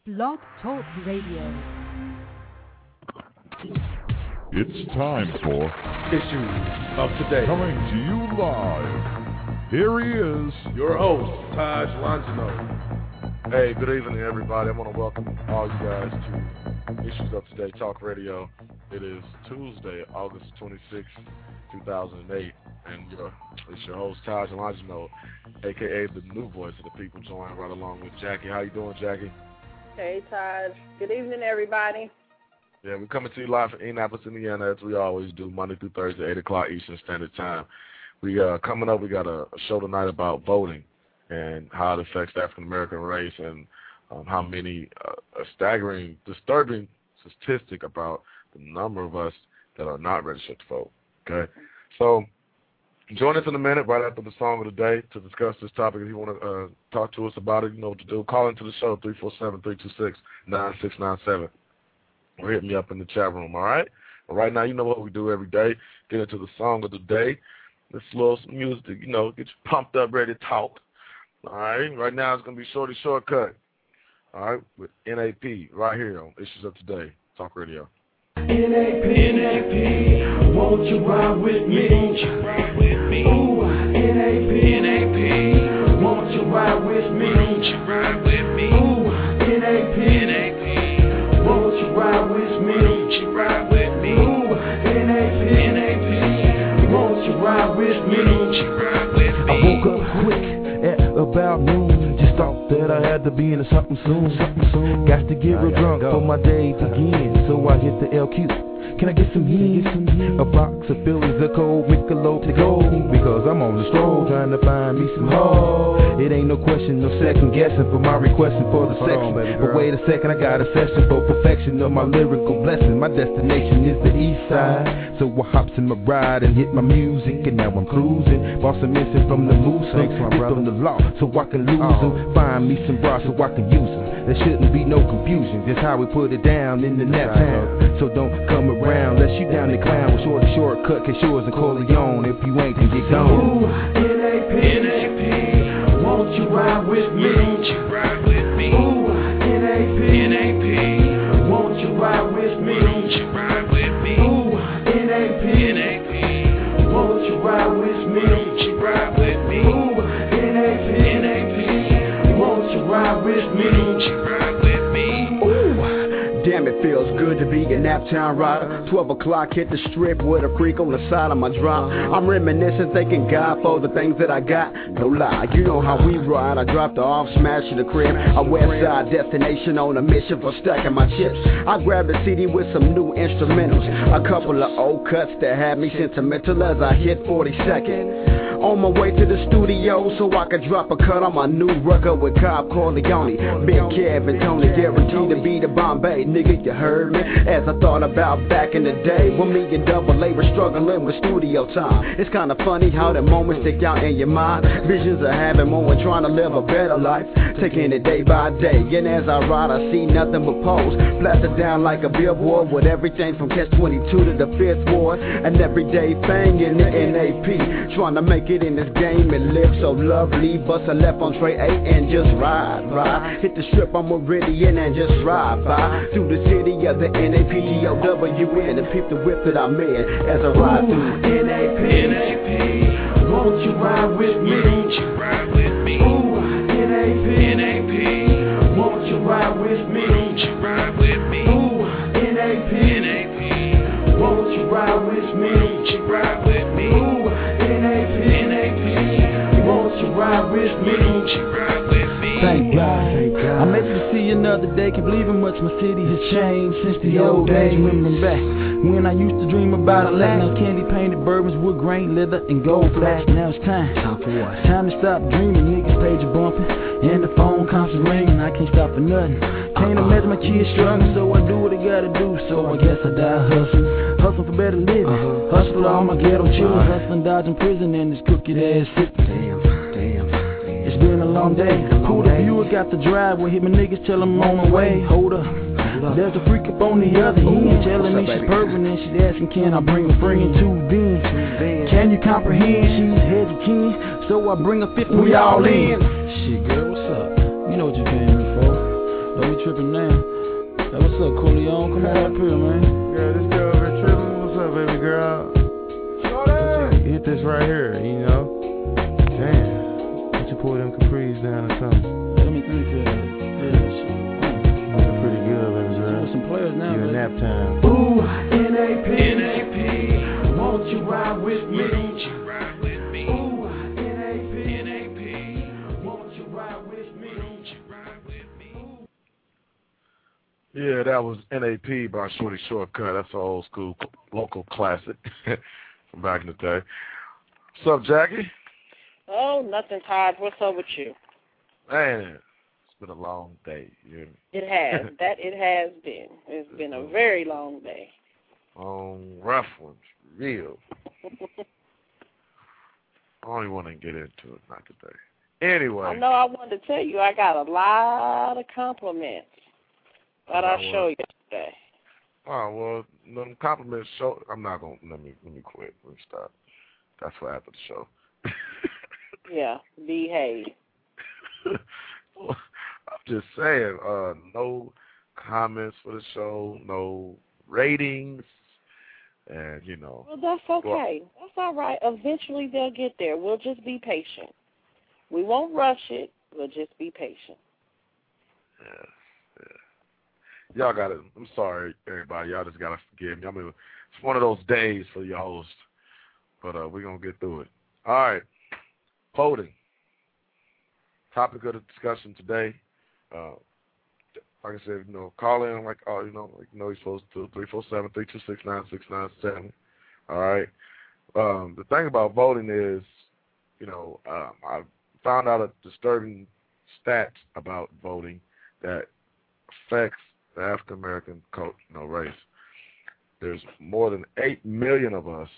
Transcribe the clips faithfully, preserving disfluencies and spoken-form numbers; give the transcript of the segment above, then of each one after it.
Blog Talk Radio. It's time for Issues of Today. Coming to you live. Here he is, your host, Taj Longino. Hey, good evening, everybody. I want to welcome all you guys to Issues of Today Talk Radio. It is Tuesday, August twenty-sixth, two thousand eight, and uh, it's your host, Taj Longino, a k a the new voice of the people, joined right along with Jackie. How you doing, Jackie? Hey, Taj. Good evening, everybody. Yeah, we're coming to you live from Indianapolis, Indiana, as we always do, Monday through Thursday, eight o'clock Eastern Standard Time. We uh, coming up, we got a, a show tonight about voting and how it affects the African-American race, and um, how many, uh, a staggering, disturbing statistic about the number of us that are not registered to vote. Okay? So join us in a minute right after the song of the day to discuss this topic. If you want to uh, talk to us about it, you know what to do. Call into the show, three four seven, three two six, nine six nine seven. Or hit me up in the chat room, all right? But right now, you know what we do every day. Get into the song of the day. This little music, to, you know, get you pumped up, ready to talk. All right? Right now, it's going to be Shorty Shortcut. All right? With N A P right here on Issues of Today Talk Radio. N A P, N A P, won't you ride with me? Won't you ride with me? Ooh, N A P, N A P, won't you ride with me? Won't you ride with me? Ooh, N A P, N A P, won't you ride with me? Won't you ride with me? Ooh, N A P, N A P, won't you ride with me? Won't you ride with me? I woke up quick at about noon. Just thought that I had to be into something soon. Something soon. Got to get real drunk for my day to begin. So I hit the L Q. Can I get some yen? A box of Phillies, a cold Michelob to go. Because I'm on the stroll trying to find me some hoes. It ain't no question, no second guessing for my requesting for the section. But wait a second, I got a session for perfection of my lyrical blessing. My destination is the east side. So I hops in my ride and hit my music. And now I'm cruising. Bought some missing from the moose. Dip from the law so I can lose them. Find me some bras so I can use them. There shouldn't be no confusion. Just how we put it down in the nap town. So don't come around unless you down the clown with Shorty Shortcut, K-Shores and Corleone. If you ain't, then get gone. Ooh, N A P, N A P, won't you ride with me? Won't you ride with me? Ooh, N A P, N A P, won't you ride with me? Won't you ride with me? Ooh, N A P, N A P, won't you ride with me? Won't you ride with me? Ooh, N A P, N A P, won't you ride with me? Won't you ride with me? Ooh, damn, it feels good to be a Naptown rider. Twelve o'clock, hit the strip with a freak on the side of my drop. I'm reminiscing, thanking God for the things that I got. No lie, you know how we ride. I dropped her off, smashed the crib. A west side destination on a mission for stacking my chips. I grabbed a C D with some new instrumentals, a couple of old cuts that had me sentimental as I hit forty-second. On my way to the studio so I could drop a cut on my new record with Cobb Corleone, Big Kev and Tony, guaranteed to be the Bombay. Nigga, you heard me? As I thought about back in the day when me and Double A were struggling with studio time. It's kinda funny how the moments stick out in your mind. Visions of having more and trying to live a better life. Taking it day by day, and as I ride I see nothing but poles plastered down like a billboard with everything from Catch twenty-two to the Fifth Ward. An everyday thing in the N A P, trying to make it in this game and live so lovely. Bust a left on Trey eight and just ride, ride. Hit the strip on Meridian and just ride by through the city of the N A P T O W N and peep the whip that I'm in as I ride through. N A P, N A P, won't you ride with me? Won't you ride with me? Ooh, N A P, N A P, won't you ride with me? Won't you ride with me? Ooh, N A P, N A P, won't you ride with me? Won't you ride with me? Ooh, N A P, N A P, won't you ride with me? Won't you ride with me? Thank God. I'm able to see another day. Can't believe how much my city has changed since the old days. Remember back when I used to dream about a land of candy painted bourbons, wood grain, leather, and gold flash. Now it's time. Time for what? Time to stop dreaming. Niggas page are bumping and the phone constant ringing. I can't stop for nothing. Can't imagine my kids struggling, so I do what I gotta do. So I guess I die hustling, hustling for better living. Hustle all my ghetto children, hustling, dodging prison, and this crooked ass system. Damn, damn. It's been a long day. Pull the viewer, got the driveway. Hit my niggas, tell them I'm on my way. Hold up. There's a freak up on the other end, telling me she's purple and she's asking, can I bring a friend to Ben? Can you comprehend? She's head to kin, so I bring a fifth. We all in. Shit, girl, what's up? You know what you came here for. Don't be tripping now. Hey, what's up, Coleon? Come on up here, man. Girl, this girl over here tripping. What's up, baby girl? You hit this right here, you know. Damn. Why don't you pull them capris down or something? Hey, let me think. Uh, yeah, shit. Looking pretty good, baby girl. With some players now, you in nap time. Ooh, N A P, N A P, won't you ride with me? Won't you ride with me? Ooh, N A P, N A P, won't you ride with me? Won't you ride with me? Yeah, that was N A P by Shorty Shortcut. That's an old school local classic from back in the day. What's up, Jackie? Oh, nothing, Todd. What's up with you? Man, it's been a long day. You It has. that it has been. It's been a very long day. Long, rough ones. Real. I don't even want to get into it, not today. Anyway. I know I wanted to tell you I got a lot of compliments that I showed yesterday. Oh, well, them compliments show. I'm not going to. Let me, let me quit. Let me stop. That's for after the show. Yeah, behave. I'm just saying, uh, no comments for the show, no ratings, and, you know. Well, that's okay. Well, that's all right. Eventually they'll get there. We'll just be patient. We won't rush it. We'll just be patient. Yeah, yeah. Y'all got to, I'm sorry, everybody. Y'all just got to forgive me. I mean, it's one of those days for your host, but uh, we're going to get through it. All right. Voting. Topic of the discussion today. Uh, like I said, you know, call in like oh, you know, like you know, you're supposed to three four seven three two six nine six nine seven. All right. Um, the thing about voting is, you know, um, I found out a disturbing stat about voting that affects the African American, you know, race. There's more than eight million of us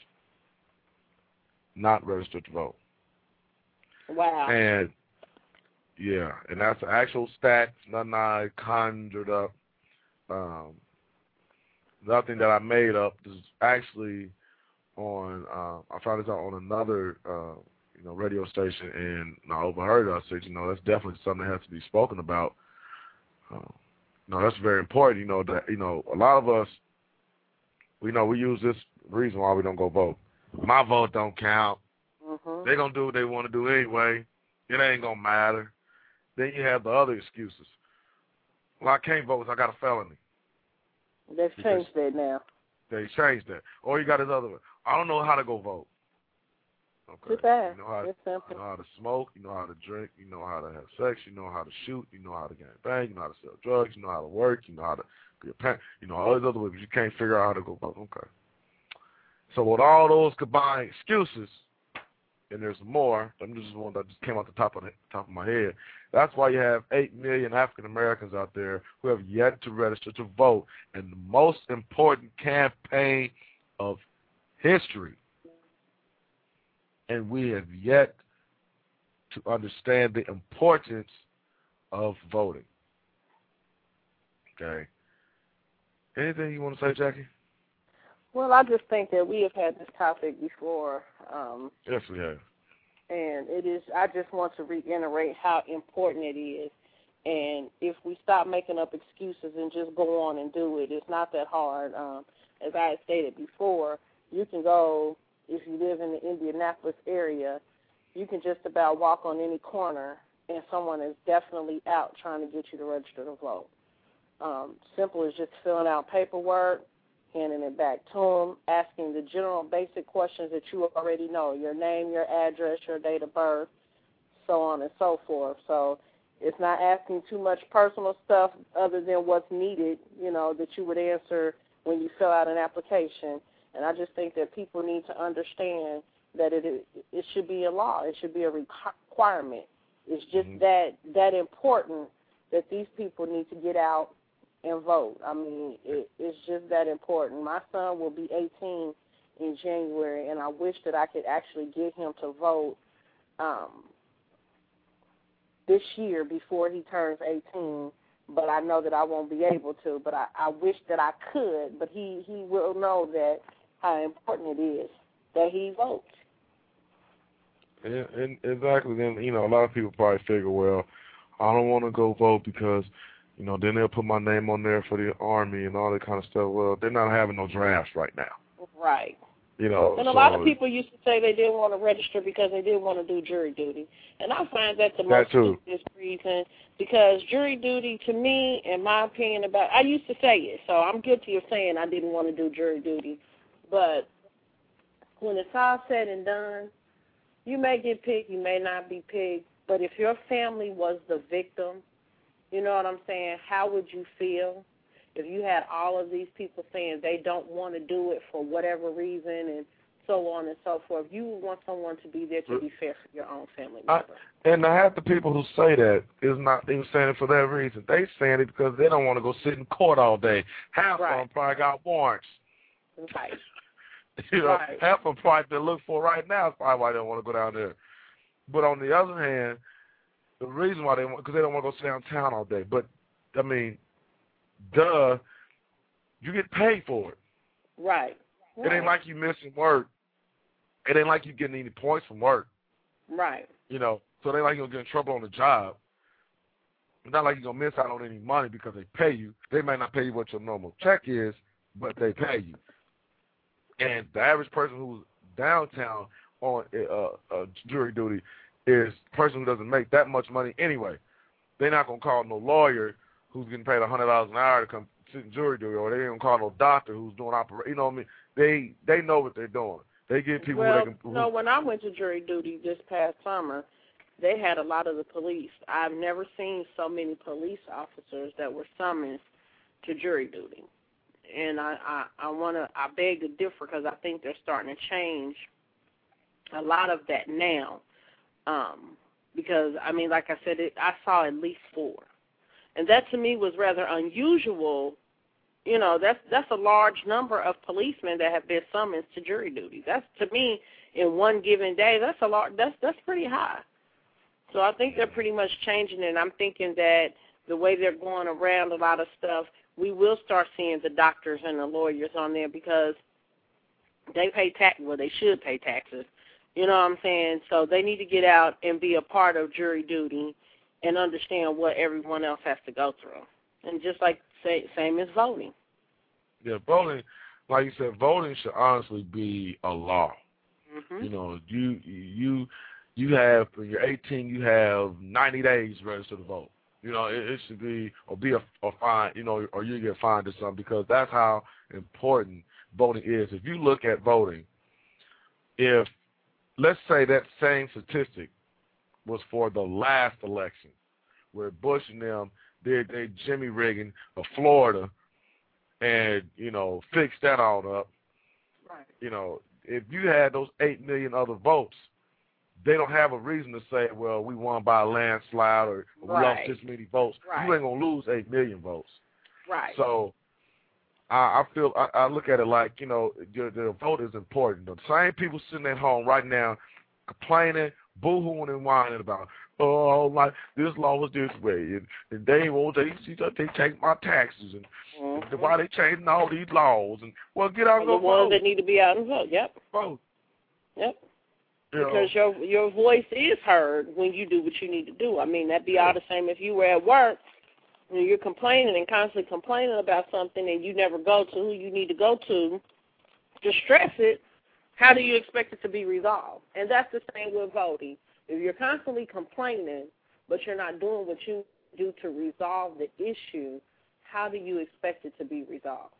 not registered to vote. Wow. And yeah, and that's an actual stat, nothing I conjured up, um, nothing that I made up. This is actually on, uh, I found this out on another, uh, you know, radio station, and I overheard it. I said, you know, that's definitely something that has to be spoken about. Uh, you know, that's very important, you know, that, you know, a lot of us, we know we use this reason why we don't go vote. My vote don't count. Mm-hmm. They're going to do what they want to do anyway. It ain't going to matter. Then you have the other excuses. Well, I can't vote because I got a felony. They've changed that now. They changed that. Or you got this other one. I don't know how to go vote. Okay. Too bad. You know how, it's simple. You know how to smoke. You know how to drink. You know how to have sex. You know how to shoot. You know how to gang bang. You know how to sell drugs. You know how to work. You know how to be a parent. You know all these other ways. You can't figure out how to go vote. Okay. So with all those combined excuses, and there's more. I'm just one that just came off the top of the top of my head. That's why you have eight million African Americans out there who have yet to register to vote, and the most important campaign of history. And we have yet to understand the importance of voting. Okay. Anything you want to say, Jackie? Well, I just think that we have had this topic before. Um, yes, we have. And it is. I just want to reiterate how important it is. And if we stop making up excuses and just go on and do it, it's not that hard. Um, as I had stated before, you can go, if you live in the Indianapolis area, you can just about walk on any corner and someone is definitely out trying to get you to register to vote. Um, simple as just filling out paperwork, handing it back to them, asking the general basic questions that you already know, your name, your address, your date of birth, so on and so forth. So it's not asking too much personal stuff other than what's needed, you know, that you would answer when you fill out an application. And I just think that people need to understand that it it should be a law. It should be a requirement. It's just mm-hmm. that that important that these people need to get out and vote. I mean, it, it's just that important. My son will be eighteen in January, and I wish that I could actually get him to vote um, this year before he turns eighteen, but I know that I won't be able to. But I, I wish that I could, but he, he will know that how important it is that he votes. Yeah, and exactly. Then, you know, a lot of people probably figure, well, I don't want to go vote because, You know, then they'll put my name on there for the Army and all that kind of stuff. Well, they're not having no drafts right now. Right. You know, and a so lot of people used to say they didn't want to register because they didn't want to do jury duty. And I find that the most stupidest reason, because jury duty, to me, in my opinion, about I used to say it, so I'm guilty of saying I didn't want to do jury duty. But when it's all said and done, you may get picked, you may not be picked, but if your family was the victim, you know what I'm saying, how would you feel? If you had all of these people saying they don't want to do it for whatever reason and so on and so forth, you would want someone to be there to be fair for your own family member. I, and I have the people who say that is not even saying it for that reason. They saying it because they don't want to go sit in court all day. Half right. of them probably got warrants. Right. You know, right. half of them probably they look for right now is probably why they don't want to go down there. But on the other hand, the reason why they want, because they don't want to go sit downtown all day. But, I mean, duh, you get paid for it. Right. It ain't like you missing work. It ain't like you getting any points from work. Right. You know, so it ain't like you're going to get in trouble on the job. It's not like you're going to miss out on any money because they pay you. They might not pay you what your normal check is, but they pay you. And the average person who's downtown on uh, uh, jury duty is a person who doesn't make that much money anyway. They're not going to call no lawyer who's getting paid one hundred dollars an hour to come sit in jury duty, or they ain't going to call no doctor who's doing operation. You know what I mean? They they know what they're doing. They get people well, who they can. Who, no, when I went to jury duty this past summer, they had a lot of the police. I've never seen so many police officers that were summoned to jury duty. And I, I, I want to, I beg to differ because I think they're starting to change a lot of that now. Um, because, I mean, like I said, it, I saw at least four. And that to me was rather unusual. You know, that's that's a large number of policemen that have been summoned to jury duty. That's, to me, in one given day, that's a lot, that's, that's pretty high. So I think they're pretty much changing it. And I'm thinking that the way they're going around a lot of stuff, we will start seeing the doctors and the lawyers on there because they pay tax. Well, they should pay taxes. You know what I'm saying? So they need to get out and be a part of jury duty and understand what everyone else has to go through. And just like say, same as voting. Yeah, voting, like you said, voting should honestly be a law. Mm-hmm. You know, you you you have when you're eighteen, you have ninety days to register to vote. You know, it, it should be, or be a, a fine, you know, or you get fined or something, because that's how important voting is. If you look at voting, if, let's say that same statistic was for the last election, where Bush and them did their Jimmy rigging of Florida and, you know, fixed that all up, right. You know, if you had those eight million other votes, they don't have a reason to say, well, we won by a landslide or we right. lost this many votes. Right. You ain't going to lose eight million votes. Right. So I, I feel, I, I look at it like, you know, the, the vote is important. The same people sitting at home right now complaining, boo-hooing and whining about, oh, my, this law was this way, and, and they won't, they, they take my taxes, and, mm-hmm. and why they changing all these laws, and, well, get out and go vote. The ones vote. that need to be out and vote, yep. Vote. Yep. You because know. your your voice is heard when you do what you need to do. I mean, that'd be all the same if you were at work and you're complaining and constantly complaining about something and you never go to who you need to go to to stress it. How do you expect it to be resolved? And that's the same with voting. If you're constantly complaining but you're not doing what you do to resolve the issue, how do you expect it to be resolved?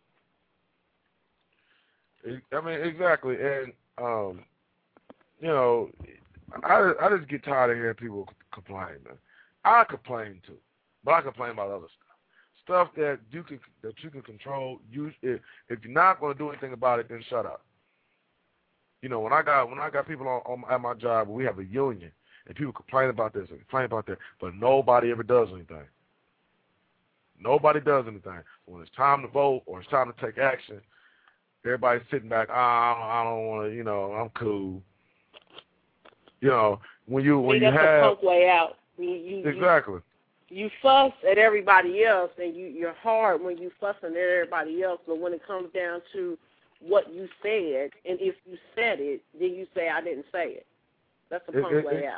I mean, exactly. And, um, you know, I, I just get tired of hearing people complain, man. I complain too, but I complain about other stuff. Stuff that you can that you can control. You, if, if you're not going to do anything about it, then shut up. You know, when I got when I got people on, on at my job, we have a union, and people complain about this and complain about that, but nobody ever does anything. Nobody does anything. When it's time to vote or it's time to take action, everybody's sitting back. Oh, I don't, don't want to. You know, I'm cool. You know, when you when See, you that's have a punk way out. You, you, exactly. You, you fuss at everybody else, and you, you're hard when you fussing at everybody else. But when it comes down to what you said, and if you said it, then you say I didn't say it. That's a punk it, it, way it, out.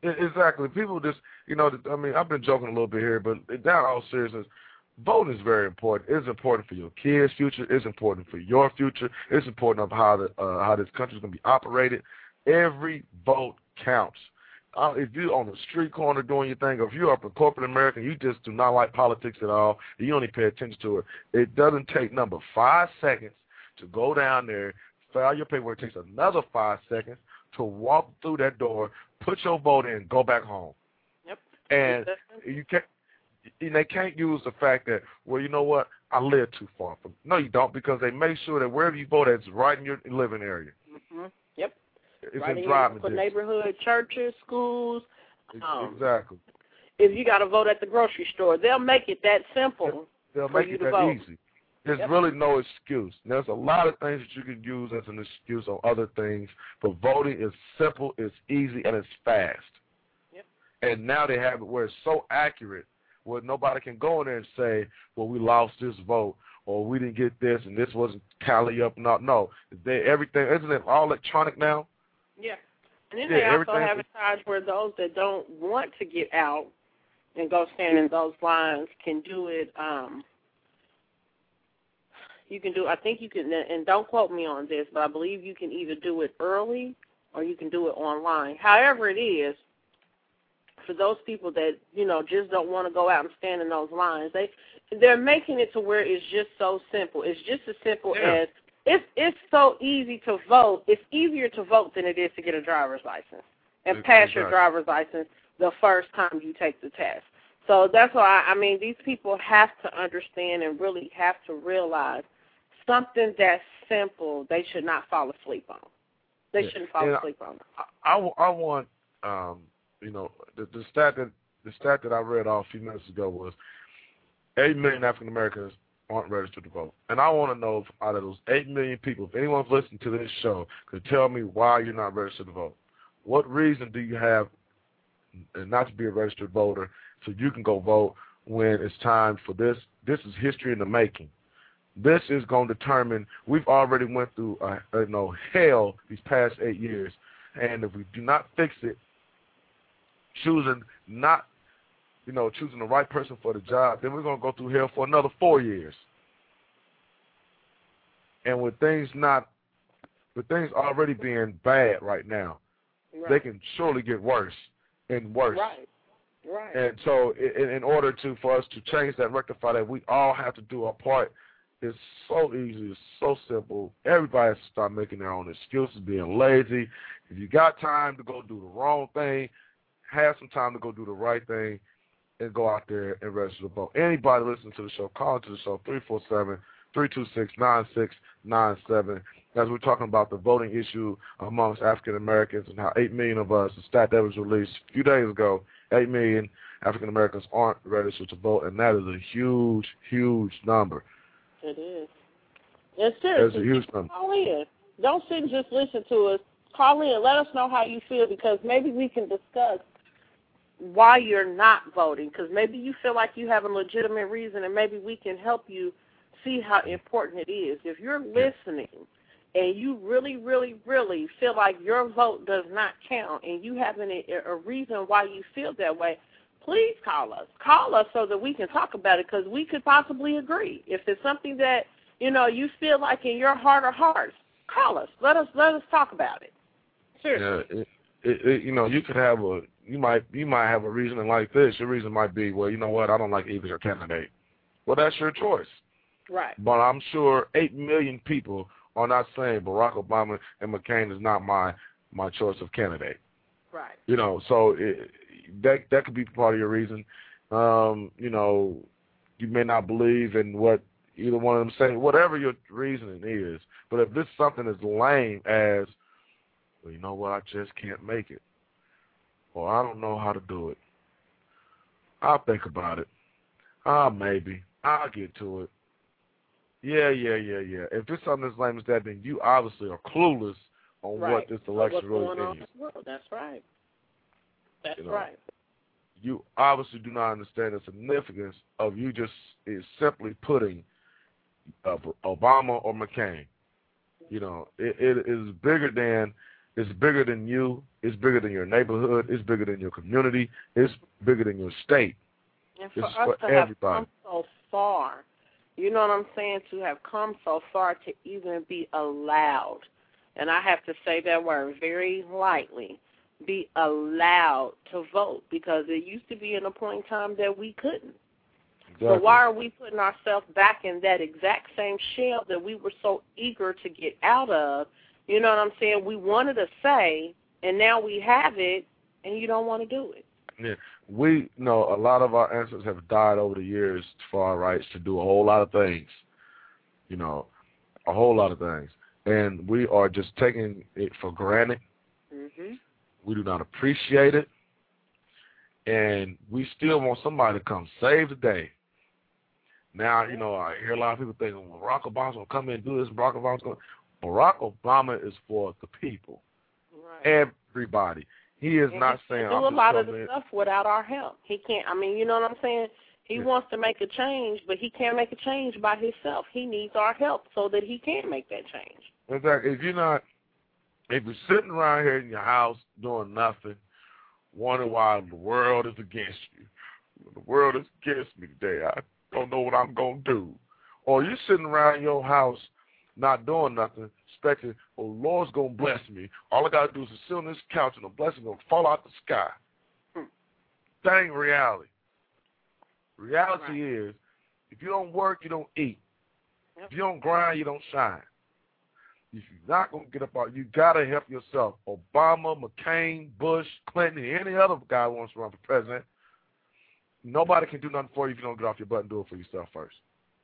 Exactly. People just, you know, I mean, I've been joking a little bit here, but down all seriousness, voting is very important. It's important for your kids' future. It's important for your future. It's important of how the uh, how this country is going to be operated. Every vote counts. Uh, if you're on the street corner doing your thing, or if you're up in corporate America and you just do not like politics at all, you only pay attention to it, it doesn't take number five seconds to go down there, file your paperwork. It takes another five seconds to walk through that door, put your vote in, go back home. Yep. And you can't. And they can't use the fact that, well, you know what, I live too far from. No, you don't, because they make sure that wherever you vote, it's right in your living area. Mm-hmm. Yep. It's right in in driving your distance. Neighborhood, churches, schools. Um, exactly. If you got to vote at the grocery store, they'll make it that simple. They'll for make you it to that vote. easy. There's Yep. really no excuse. There's a lot of things that you can use as an excuse on other things, but voting is simple, it's easy, and it's fast. Yep. And now they have it where it's so accurate where nobody can go in there and say, well, we lost this vote, or we didn't get this, and this wasn't tally up. No, no. They, everything, isn't it all electronic now? Yeah. And then Yeah, they also everything- have a charge where those that don't want to get out and go stand in those lines can do it. Um, you can do, I think you can, and don't quote me on this, but I believe you can either do it early or you can do it online. However it is, for those people that, you know, just don't want to go out and stand in those lines, they, they're making it to where it's just so simple. It's just as simple Yeah. as, it's it's so easy to vote. It's easier to vote than it is to get a driver's license and Exactly. pass your driver's license the first time you take the test. So that's why, I mean, these people have to understand and really have to realize something that's simple they should not fall asleep on. They Yeah. shouldn't fall And asleep on. I, I, I want, um, you know, the, the stat that the stat that I read off a few minutes ago was eight million African Americans aren't registered to vote, and I want to know if out of those eight million people, if anyone's listening to this show, could tell me why you're not registered to vote. What reason do you have not to be a registered voter so you can go vote when it's time for this? This is history in the making. This is going to determine. We've already went through, uh, you know, hell these past eight years, and if we do not fix it, choosing not, you know, choosing the right person for the job, then we're going to go through hell for another four years. And with things not, with things already being bad right now, Right. they can surely get worse and worse. Right. Right. And so, in, in order to for us to change that, rectify that, we all have to do our part. It's so easy. It's so simple. Everybody has to start making their own excuses, being lazy. If you got time to go do the wrong thing, have some time to go do the right thing, and go out there and register to vote. Anybody listening to the show, call into the show, three four seven, three two six, nine six nine seven. As we're talking about the voting issue amongst African Americans and how eight million of us, the stat that was released a few days ago, eight million African Americans aren't registered to vote, and that is a huge, huge number. It is. And seriously, That's a huge number. call in. Don't sit and just listen to us. Call in. Let us know how you feel, because maybe we can discuss why you're not voting, because maybe you feel like you have a legitimate reason, and maybe we can help you see how important it is. If you're listening and you really, really, really feel like your vote does not count and you have a, a reason why you feel that way, please call us. Call us so that we can talk about it, because we could possibly agree. If it's something that, you know, you feel like in your heart of hearts, call us. Let us let us talk about it. Seriously. Yeah, it, it, it, you know, you could have a you might you might have a reasoning like this. Your reason might be, well, you know what, I don't like either candidate. Well, that's your choice. Right. But I'm sure eight million people are not saying Barack Obama and McCain is not my my choice of candidate. Right. You know, so it, that that could be part of your reason. Um, you know, you may not believe in what either one of them say, whatever your reasoning is. But if this something as lame as, well, you know what, I just can't make it, or I don't know how to do it, I'll think about it. Ah, maybe. I'll get to it. Yeah, yeah, yeah, yeah. If it's something as lame as that, then you obviously are clueless on Right. what this election What's really going on in is. the world. That's right. That's You know, right. You obviously do not understand the significance of you just is simply putting uh, Obama or McCain. You know, it, it is bigger than It's bigger than you. It's bigger than your neighborhood. It's bigger than your community. It's bigger than your state. And for it's us for to everybody. have come so far, you know what I'm saying, to have come so far to even be allowed, and I have to say that word very lightly, be allowed to vote, because it used to be in a point in time that we couldn't. Exactly. So why are we putting ourselves back in that exact same shell that we were so eager to get out of? You know what I'm saying? We wanted to say, and now we have it, and you don't want to do it. Yeah, we know a lot of our ancestors have died over the years for our rights to do a whole lot of things, you know, a whole lot of things. And we are just taking it for granted. Mm-hmm. We do not appreciate it. And we still want somebody to come save the day. Now, you know, I hear a lot of people thinking, well, Barack Obama's going to come in and do this, Barack Obama's going to... Barack Obama is for the people, right. Everybody. He is and not he saying do I'm a lot of the the stuff without our help. He can't. I mean, you know what I'm saying? He yeah. wants to make a change, but he can't make a change by himself. He needs our help so that he can make that change. Exactly. If you're not, if you're sitting around here in your house doing nothing, wondering why the world is against you, the world is against me today. I don't know what I'm gonna do. Or you're sitting around your house not doing nothing, expecting, oh, Lord's going to bless me. All I got to do is sit on this couch and the blessing going to fall out the sky. Hmm. That ain't reality. Reality right. is, if you don't work, you don't eat. Yep. If you don't grind, you don't shine. If you're not going to get up out, you got to help yourself. Obama, McCain, Bush, Clinton, any other guy who wants to run for president, nobody can do nothing for you if you don't get off your butt and do it for yourself first.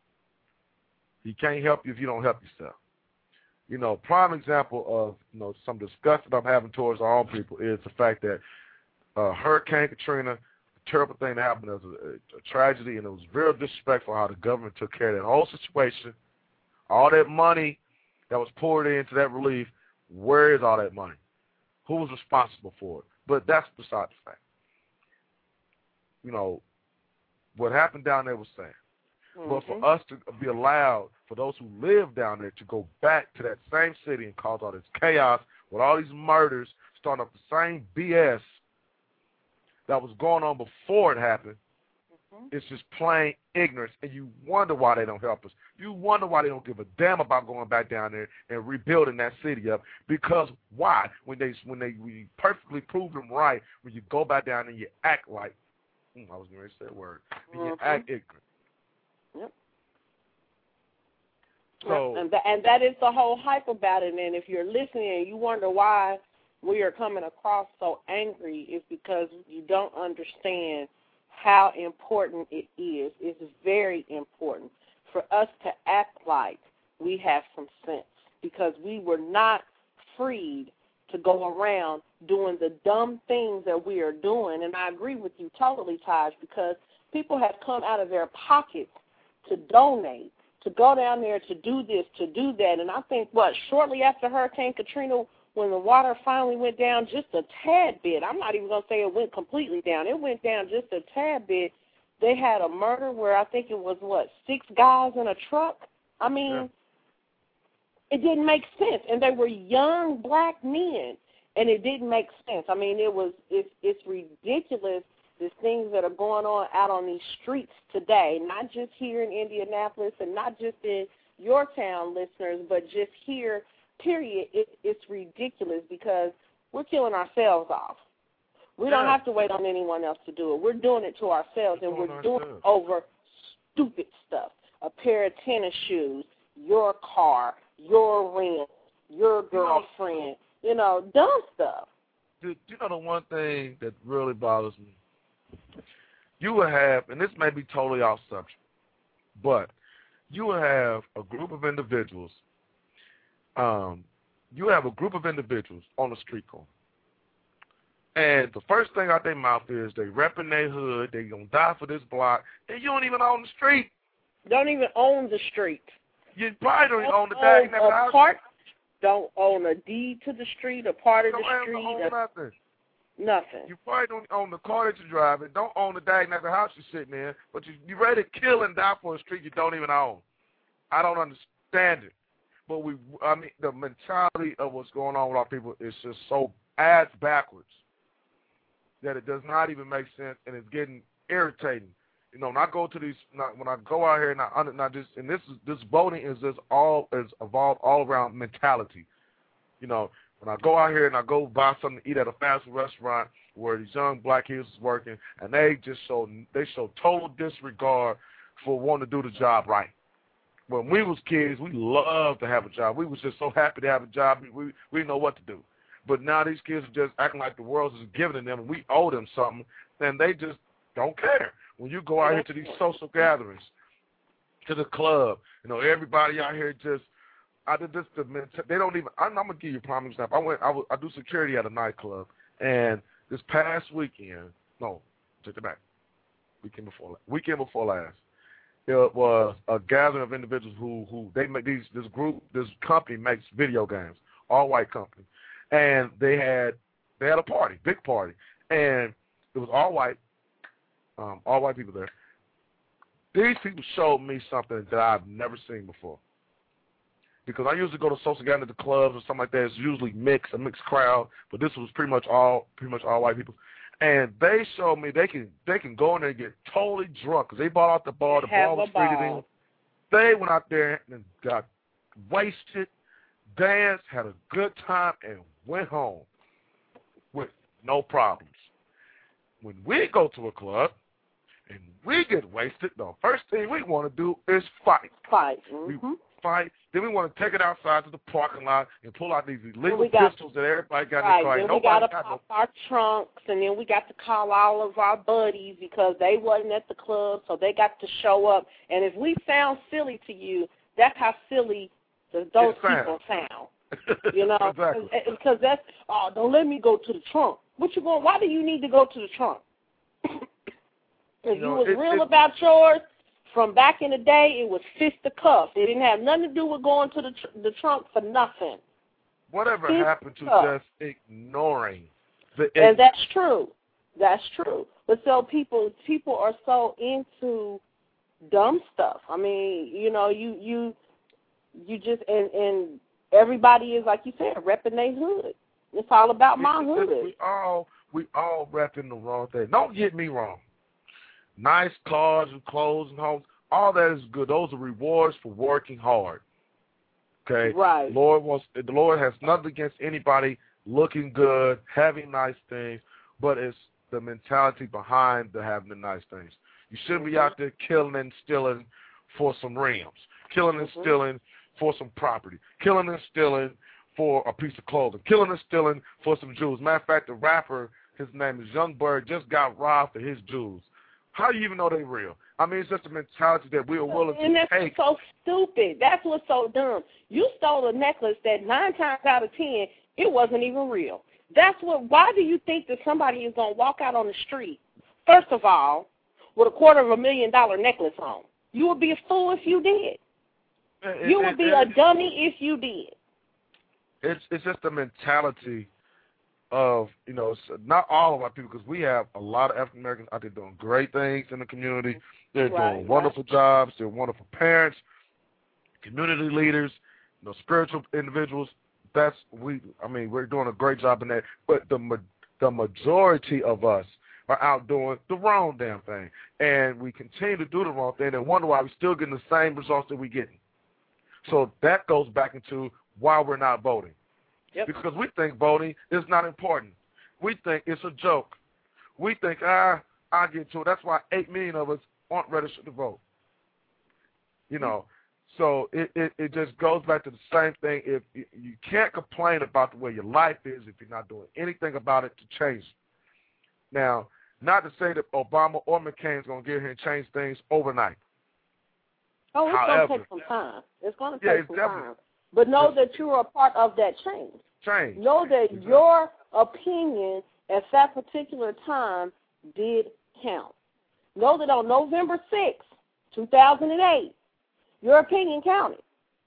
He can't help you if you don't help yourself. You know, prime example of, you know, some disgust that I'm having towards our own people is the fact that uh, Hurricane Katrina, a terrible thing that happened, as a, a tragedy, and it was very disrespectful how the government took care of that whole situation. All that money that was poured into that relief, where is all that money? Who was responsible for it? But that's beside the fact. You know, what happened down there was sad. But for us to be allowed, for those who live down there, to go back to that same city and cause all this chaos with all these murders, starting up the same B S that was going on before it happened, mm-hmm. it's just plain ignorance. And you wonder why they don't help us. You wonder why they don't give a damn about going back down there and rebuilding that city up. Because why? When they when they we perfectly prove them right, when you go back down and you act like, mm, I was going to say that word, and you mm-hmm. act ignorant. Yep. So, and, th- and that is the whole hype about it. And if you're listening and you wonder why we are coming across so angry, it's because you don't understand how important it is. It's very important for us to act like we have some sense, because we were not freed to go around doing the dumb things that we are doing. And I agree with you totally, Taj, because people have come out of their pockets to donate, to go down there to do this, to do that. And I think, what, shortly after Hurricane Katrina, when the water finally went down just a tad bit, I'm not even going to say it went completely down, it went down just a tad bit, they had a murder where I think it was, what, six guys in a truck? I mean, yeah. It didn't make sense. And they were young black men, and it didn't make sense. I mean, it was, it's, it's ridiculous. There's things that are going on out on these streets today, not just here in Indianapolis and not just in your town, listeners, but just here, period. It, it's ridiculous because we're killing ourselves off. We yeah. don't have to wait on anyone else to do it. We're doing it to ourselves, we're and we're doing it over stupid stuff. A pair of tennis shoes, your car, your rent, your girlfriend, you know, dumb stuff. You know the one thing that really bothers me? You will have, and this may be totally off subject, but you will have a group of individuals, um, you have a group of individuals on the street corner. And the first thing out their mouth is they repping their hood, they going to die for this block, and you don't even own the street. Don't even own the street. You probably don't, don't own the dang house. Part, don't own a deed to the street, a part of don't the street. Own a, nothing. Nothing. You probably don't own the car that you're driving, don't own the dang house you're sitting in, but you, you're ready to kill and die for a street you don't even own. I don't understand it. but we, I mean, the mentality of what's going on with our people is just so ass backwards that it does not even make sense, and it's getting irritating. You know, when I go to these, when I go out here and I, not just, and this is this voting is just all is evolved all around mentality. You know, when I go out here and I go buy something to eat at a fast food restaurant where these young black kids is working, and they just show they show total disregard for wanting to do the job right. When we was kids, we loved to have a job. We was just so happy to have a job. We we didn't know what to do. But now these kids are just acting like the world is giving them, and we owe them something, and they just don't care. When you go out here to these social gatherings, to the club, you know, everybody out here just, I did this, the, they don't even, I'm, I'm going to give you a prime example. I went, I, was, I do security at a nightclub, and this past weekend, no, take it back, weekend before, weekend before last, it was a gathering of individuals who, who they make these, this group, this company makes video games, all white company, and they had, they had a party, big party, and it was all white. Um, all white people there. These people showed me something that I've never seen before. Because I usually go to social gatherings at the clubs or something like that. It's usually mixed, a mixed crowd, but this was pretty much all, pretty much all white people. And they showed me they can they can go in there and get totally drunk because they bought out the bar. The bar was free to them. They went out there and got wasted, danced, had a good time, and went home with no problems. When we go to a club and we get wasted, the first thing we want to do is fight. Fight. Mm-hmm. We fight. Then we want to take it outside to the parking lot and pull out these illegal got, pistols that everybody got right, in the car. Then Nobody we got to got pop no... our trunks, and then we got to call all of our buddies because they wasn't at the club, so they got to show up. And if we sound silly to you, that's how silly the, those it's people sound. You know, exactly. Because that's, oh, don't let me go to the trunk. What you going? Why do you need to go to the trunk? If you, know, you was it, real it, about yours, from back in the day, it was fist to cuff. It didn't have nothing to do with going to the tr the trunk for nothing. Whatever fist happened to cuff. just ignoring the? And that's true. That's true. But so people, people are so into dumb stuff. I mean, you know, you you you just and and everybody is, like you said, repping their hood. It's all about my hood. We all we all repping the wrong thing. Don't get me wrong. Nice cars and clothes and homes, all that is good. Those are rewards for working hard. Okay? Right. Lord wants the Lord has nothing against anybody looking good, having nice things, but it's the mentality behind the having the nice things. You shouldn't mm-hmm. be out there killing and stealing for some rims, killing and mm-hmm. stealing for some property, killing and stealing for a piece of clothing, killing and stealing for some jewels. Matter of fact, the rapper, his name is Young Bird, just got robbed for his jewels. How do you even know they're real? I mean, it's just a mentality that we are willing and to that's take. So stupid. That's what's so dumb. You stole a necklace that nine times out of ten, it wasn't even real. That's what. Why do you think that somebody is going to walk out on the street, first of all, with a quarter of a million dollar necklace on? You would be a fool if you did. It, you it, would be it, a it, dummy if you did. It's it's just the mentality of, you know, not all of our people, because we have a lot of African Americans out there doing great things in the community. They're right, doing wonderful right. jobs. They're wonderful parents, community leaders, you know, spiritual individuals. That's we. I mean, we're doing a great job in that. But the the majority of us are out doing the wrong damn thing, and we continue to do the wrong thing and wonder why we're still getting the same results that we're getting. So that goes back into why we're not voting. Yep. Because we think voting is not important. We think it's a joke. We think, ah, I'll get to it. That's why eight million of us aren't registered to vote. You know, so it, it, it just goes back to the same thing. If you, you can't complain about the way your life is if you're not doing anything about it to change it. Now, not to say that Obama or McCain is going to get here and change things overnight. Oh, it's However, going to take some time. It's going to yeah, take some definitely. time. But know that you are a part of that change. Change. Know that exactly. your opinion at that particular time did count. Know that on November sixth, two thousand eight, your opinion counted.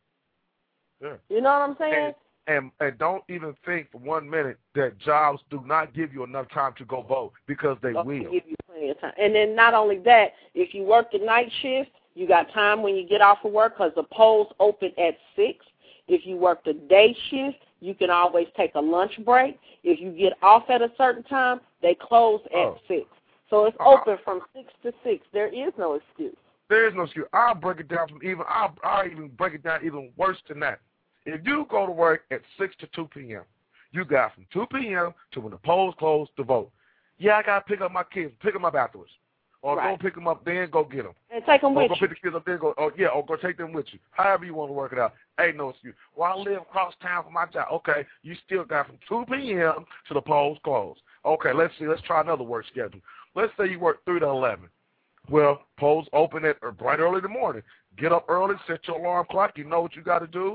Yeah. You know what I'm saying? And, and, and don't even think for one minute that jobs do not give you enough time to go vote, because they They'll will. give you plenty of time. And then not only that, if you work the night shift, you got time when you get off of work because the polls open at six. If you work the day shift, you can always take a lunch break. If you get off at a certain time, they close at oh. six. So it's Uh-huh. open from six to six. There is no excuse. There is no excuse. I'll break it down from even. I'll, I'll even break it down even worse than that. If you go to work at six to two p.m., you got from two p.m. to when the polls close to vote. Yeah, I gotta pick up my kids, pick them up afterwards, or Right. go pick them up, then go get them. And take them or with go you. pick the kids up, then go. Oh yeah, or go take them with you. However you want to work it out. Ain't no excuse. Well, I live across town from my job. Okay, you still got from two p.m. to the polls close. Okay, let's see. Let's try another work schedule. Let's say you work three to eleven. Well, polls open at or bright early in the morning. Get up early, set your alarm clock. You know what you got to do.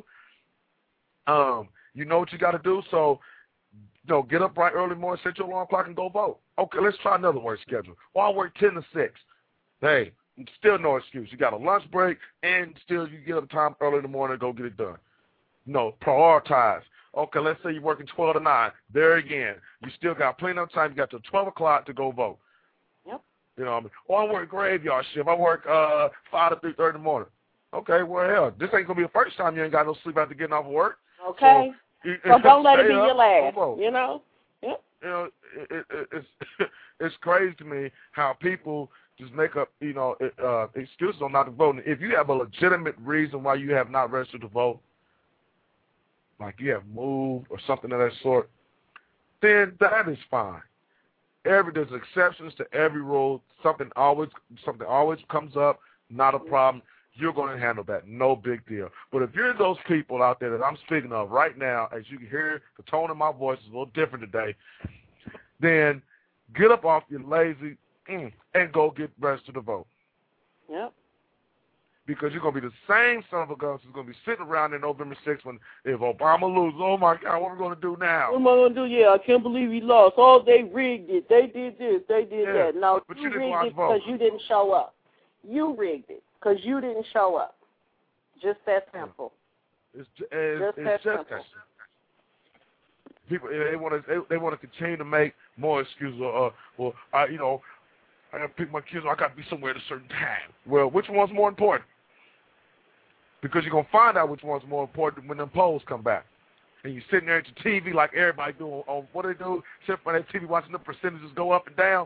Um, you know what you got to do. So, you know, get up bright early in the morning, set your alarm clock, and go vote. Okay, let's try another work schedule. Well, I work ten to six. Hey, still no excuse. You got a lunch break, and still you get up time early in the morning to go get it done. No, prioritize. Okay, let's say you're working twelve to nine. There again, you still got plenty of time. You got till twelve o'clock to go vote. Yep. You know what I mean? Or I work graveyard shift. I work uh, five to three thirty in the morning. Okay, well, hell, this ain't going to be the first time you ain't got no sleep after getting off of work. Okay. So, so don't let it be up, your last, vote. you know? Yep. You know, it, it, it's it's crazy to me how people just make up, you know, uh, excuses on not to vote. If you have a legitimate reason why you have not registered to vote, like you have moved or something of that sort, then that is fine. Every there's exceptions to every rule. Something always something always comes up. Not a problem. You're going to handle that. No big deal. But if you're those people out there that I'm speaking of right now, as you can hear, the tone of my voice is a little different today, then get up off your lazy mm, and go get registered to vote. Yep. Because you're going to be the same son of a gun who's going to be sitting around in November sixth when if Obama loses, oh, my God, what are we going to do now? What am I going to do? Yeah, I can't believe he lost. Oh, they rigged it. They did this. They did Yeah, that. No, but you, you didn't rigged go out it to vote. because you didn't show up. You rigged it because you didn't show up. Just that simple. It's, it's, Just it's that just simple. that. People they want to they, they want to continue to make more excuses. Uh, well, I you know, I got to pick my kids. I got to be somewhere at a certain time. Well, which one's more important? Because you're gonna find out which one's more important when the polls come back. And you're sitting there at your T V like everybody do on, on what they do, sitting on that T V watching the percentages go up and down.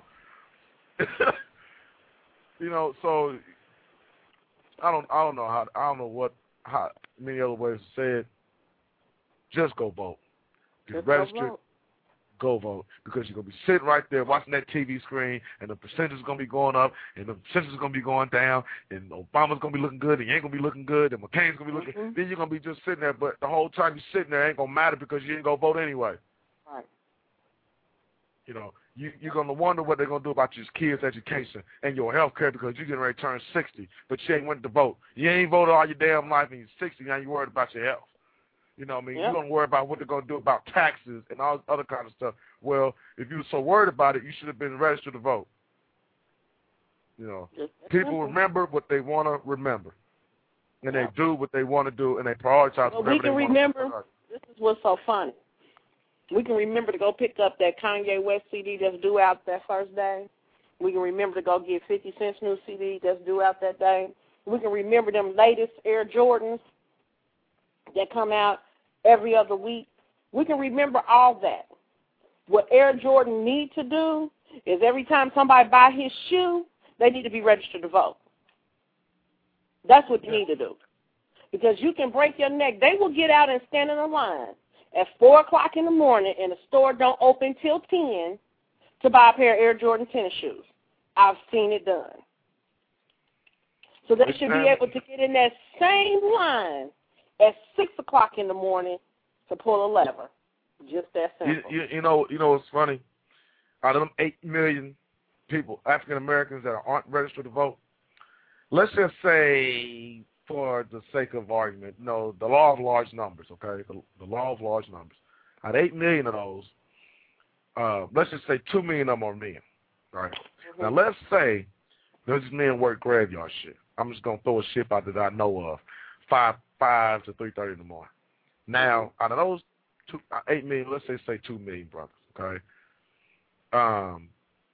You know, so I don't I don't know how I don't know what how many other ways to say it. Just go vote. Get Just registered. go vote. Go vote, because you're going to be sitting right there watching that T V screen, and the percentage is going to be going up, and the percentage is going to be going down, and Obama's going to be looking good, and you ain't going to be looking good, and McCain's going to be looking Mm-hmm. then you're going to be just sitting there, but the whole time you're sitting there, it ain't going to matter because you ain't going to vote anyway. Right. You know, you, you're going to wonder what they're going to do about your kids' education and your health care because you're getting ready to turn sixty, but you ain't went to vote. You ain't voted all your damn life, and you're sixty, now you're worried about your health. You know what I mean? Yeah. You're going to worry about what they're going to do about taxes and all this other kind of stuff. Well, if you were so worried about it, you should have been registered to vote. You know, Just people simple. remember what they want to remember, and Yeah. they do what they want to do, and they prioritize Well, whatever we can they want remember, to this is what's so funny. We can remember to go pick up that Kanye West C D that's due out that first day. We can remember to go get fifty Cent's new C D that's due out that day. We can remember them latest Air Jordans that come out every other week. We can remember all that. What Air Jordan need to do is every time somebody buy his shoe, they need to be registered to vote. That's what you need to do. Because you can break your neck. They will get out and stand in a line at four o'clock in the morning and the store don't open till ten to buy a pair of Air Jordan tennis shoes. I've seen it done. So they should be able to get in that same line at six o'clock in the morning to pull a lever. Just that simple. You, you, you know, you know what's funny? Out of them eight million people, African Americans that aren't registered to vote, let's just say, for the sake of argument, you know, the law of large numbers, okay? The, the law of large numbers. Out of eight million of those, uh, let's just say two million of them are men, right? Mm-hmm. Now, let's say those men work graveyard shift. I'm just going to throw a shift out that I know of, five, five to three thirty in the morning. Now, out of those two, eight million, let's say, say two million brothers, okay? Um,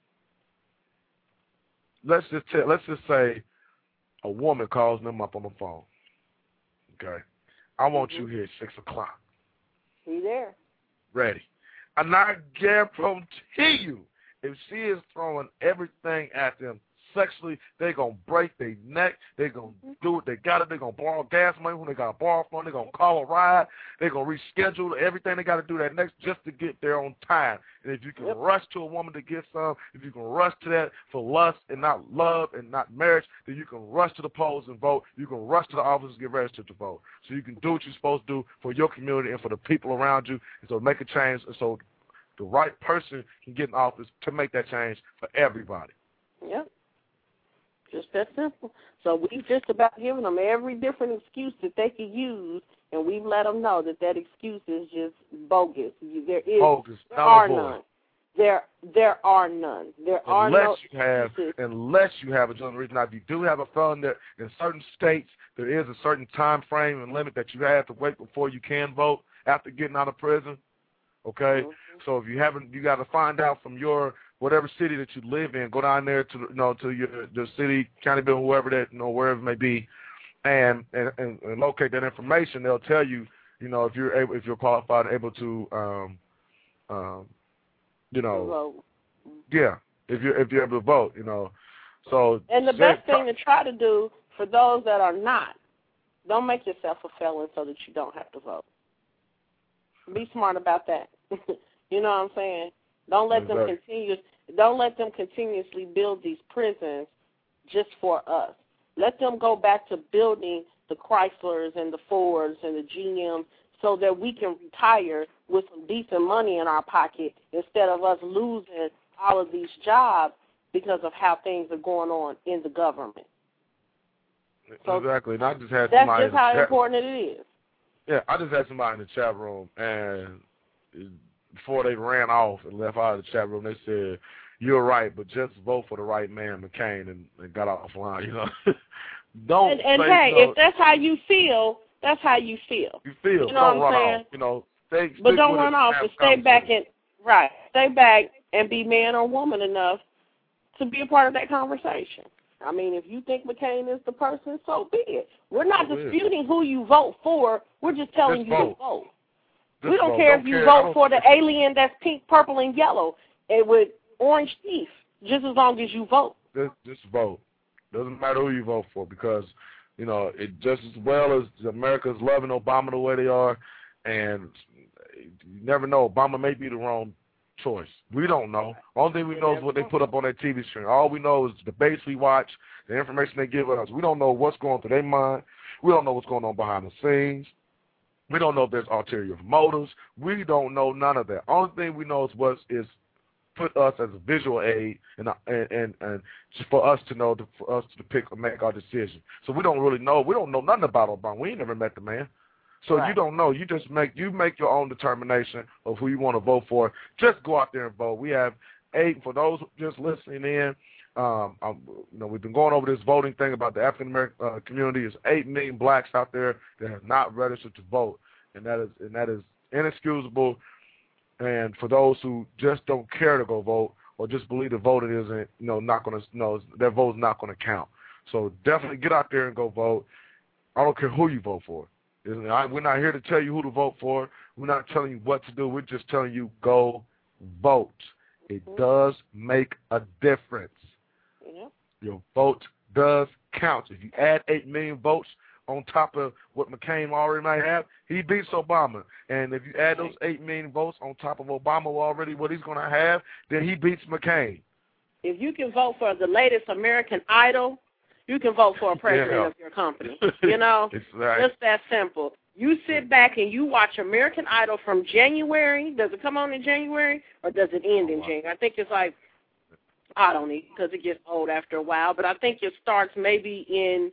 let's just tell, let's just say a woman calls them up on the phone, okay? I want mm-hmm. you here at six o'clock. Be there. Ready. And I guarantee you, if she is throwing everything at them sexually, they're going to break their neck. They're going to do what they got to. They're going to borrow gas money when they got to borrow money. They're going to call a ride. They're going to reschedule everything they got to do that next just to get there on time. And if you can yep. rush to a woman to get some, if you can rush to that for lust and not love and not marriage, then you can rush to the polls and vote. You can rush to the office and get registered to vote. So you can do what you're supposed to do for your community and for the people around you, and so make a change, and so the right person can get in office to make that change for everybody. Yep. Just that simple. So we've just about given them every different excuse that they could use, and we've let them know that that excuse is just bogus. There is, bogus. there are boy. none. There, there are none. There are unless no you have, excuses. unless you have a general reason. Now, if you do have a felon, there in certain states there is a certain time frame and limit that you have to wait before you can vote after getting out of prison. Okay, mm-hmm. so if you haven't, you got to find out from your whatever city that you live in. Go down there to you know to your the city, county bill, whoever that you know wherever it may be, and and, and and locate that information. They'll tell you you know if you're able if you're qualified and able to um um you know yeah if you're if you're able to vote you know so and the best thing to try to do for those that are not, don't make yourself a felon so that you don't have to vote. Be smart about that. You know what I'm saying? Don't let exactly. them continue. Don't let them continuously build these prisons just for us. Let them go back to building the Chryslers and the Fords and the G Ms so that we can retire with some decent money in our pocket instead of us losing all of these jobs because of how things are going on in the government. So exactly. And I just had that's somebody just how chat, important it is. Yeah, I just had somebody in the chat room, and before they ran off and left out of the chat room, they said, "You're right, but just vote for the right man, McCain," and, and got offline. You know, don't. And, and say, hey, you know, if that's how you feel, that's how you feel. You feel. You know don't what I'm run saying? off. You know, stay. But stick don't with run it, off. have But stay back conversation. and right. Stay back and be man or woman enough to be a part of that conversation. I mean, if you think McCain is the person, so be it. We're not So disputing who you vote for. We're just telling Just you vote. to vote. Just we don't vote. care Don't if you care. I vote don't- for the alien that's pink, purple, and yellow and with orange teeth, just as long as you vote. Just, just vote. Doesn't matter who you vote for, because you know it just as well as America's loving Obama the way they are, and you never know. Obama may be the wrong choice. We don't know. Only thing we know is what they put up on their T V screen. All we know is the debates we watch, the information they give us. We don't know what's going through their mind. We don't know what's going on behind the scenes. We don't know if there's ulterior motives. We don't know none of that. Only thing we know is what is put us as a visual aid and and and, and for us to know, to, for us to pick and make our decision. So we don't really know. We don't know nothing about Obama. We ain't never met the man. So right. you don't know. You just make you make your own determination of who you want to vote for. Just go out there and vote. We have eight for those just listening in. Um, um, you know, we've been going over this voting thing about the African American uh, community. There's eight million blacks out there that have not registered to vote, and that is and that is inexcusable. And for those who just don't care to go vote or just believe the vote isn't, you know, not going to, you know, their vote's not going to count. So definitely get out there and go vote. I don't care who you vote for. We're not here to tell you who to vote for. We're not telling you what to do. We're just telling you go vote. It does make a difference. Yeah. Your vote does count. If you add eight million votes on top of what McCain already might have, he beats Obama. And if you add those eight million votes on top of Obama already, what he's going to have, then he beats McCain. If you can vote for the latest American Idol, you can vote for a president Yeah. of your company. You know, It's right. just that simple. You sit back and you watch American Idol from January. Does it come on in January or does it end in January? I think it's like, I don't know, because it gets old after a while, but I think it starts maybe in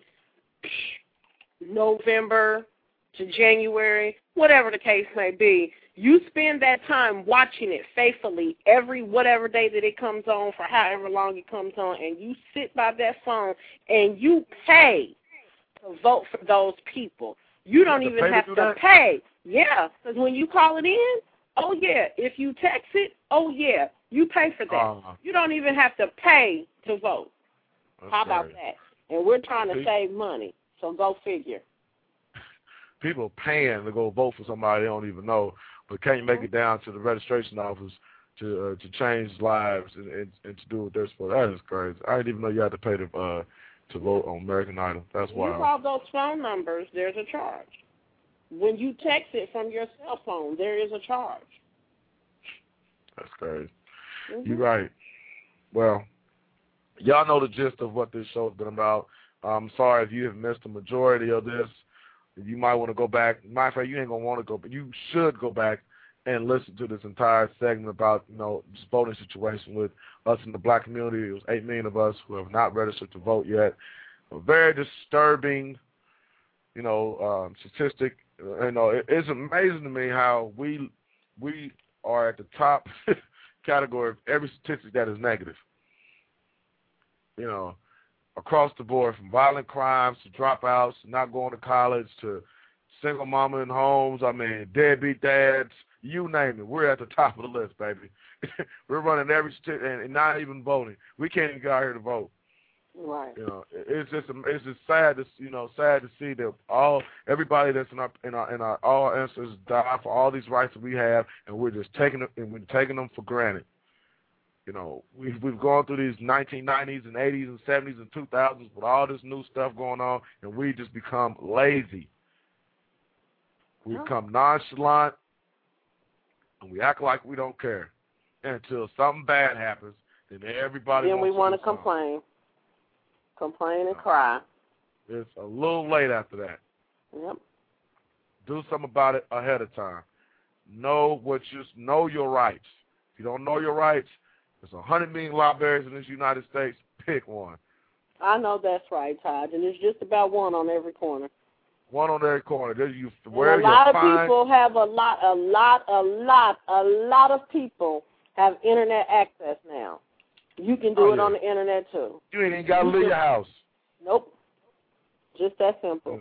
November to January, whatever the case may be. You spend that time watching it faithfully every whatever day that it comes on for however long it comes on, and you sit by that phone and you pay to vote for those people. You don't You have even to pay have to to do that? pay. Yeah, because when you call it in, oh, yeah. If you text it, oh, yeah. You pay for that. Uh-huh. You don't even have to pay to vote. That's How about right. that? And we're trying to See? save money, so go figure. people are paying to go vote for somebody they don't even know, but can't make it down to the registration office to uh, to change lives and, and, and to do what they're supposed to. That is crazy. I didn't even know you had to pay to uh, to vote on American Idol. That's you wild. You call those phone numbers, there's a charge. When you text it from your cell phone, there is a charge. That's crazy. Mm-hmm. You're right. Well, y'all know the gist of what this show's been about. I'm sorry if you have missed the majority of this. You might want to go back. Matter of fact, you ain't going to want to go, but you should go back and listen to this entire segment about, you know, this voting situation with us in the black community. It was eight million of us who have not registered to vote yet. A very disturbing, you know, um, statistic. You know, it, it's amazing to me how we we are at the top category of every statistic that is negative. You know, across the board, from violent crimes to dropouts, not going to college, to single mama in homes, I mean, deadbeat dads, you name it. We're at the top of the list, baby. We're running every statistic and not even voting. We can't even get out here to vote. Right. You know, it's just it's just sad to you know sad to see that all everybody that's in our in our in our all ancestors died for all these rights that we have, and we're just taking them and we're taking them for granted. You know, we've we've gone through these nineteen nineties and eighties and seventies and two thousands with all this new stuff going on, and we just become lazy. We become nonchalant, and we act like we don't care. And until something bad happens, then everybody then wants we want to to complain, complain and cry. It's a little late after that. Yep. Do something about it ahead of time. Know what you know your rights. If you don't know your rights, there's a hundred million libraries in this United States. Pick one. I know that's right, Todd, and there's just about one on every corner. One on every corner. There you where a lot of find, people have a lot, a lot, a lot, a lot of people have internet access now. You can do oh, it yeah. on the internet too. You ain't even got to leave your house. Nope. Just that simple.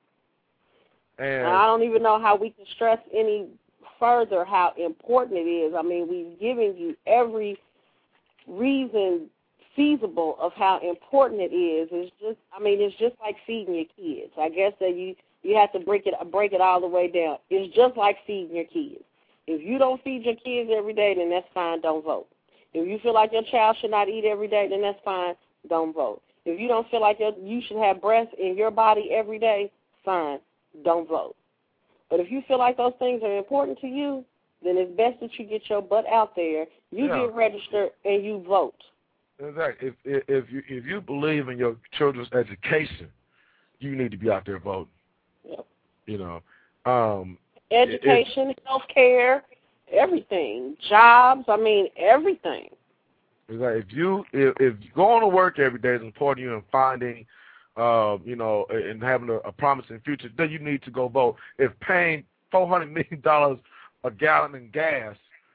And, and I don't even know how we can stress any further how important it is. I mean, we've given you every reason feasible of how important it is. It's just, I mean, it's just like feeding your kids. I guess that you you have to break it break it all the way down. It's just like feeding your kids. If you don't feed your kids every day, then that's fine. Don't vote. If you feel like your child should not eat every day, then that's fine. Don't vote. If you don't feel like you should have breath in your body every day, fine. Don't vote. But if you feel like those things are important to you, then it's best that you get your butt out there, you yeah. get registered, and you vote. Exactly. If, if, if, you, if you believe in your children's education, you need to be out there voting. Yep. You know. Um, Education, health care, everything. Jobs, I mean, everything. If you if, if going to work every day is important to you and finding, uh, you know, and having a, a promising future, then you need to go vote. If paying four hundred million dollars a gallon in gas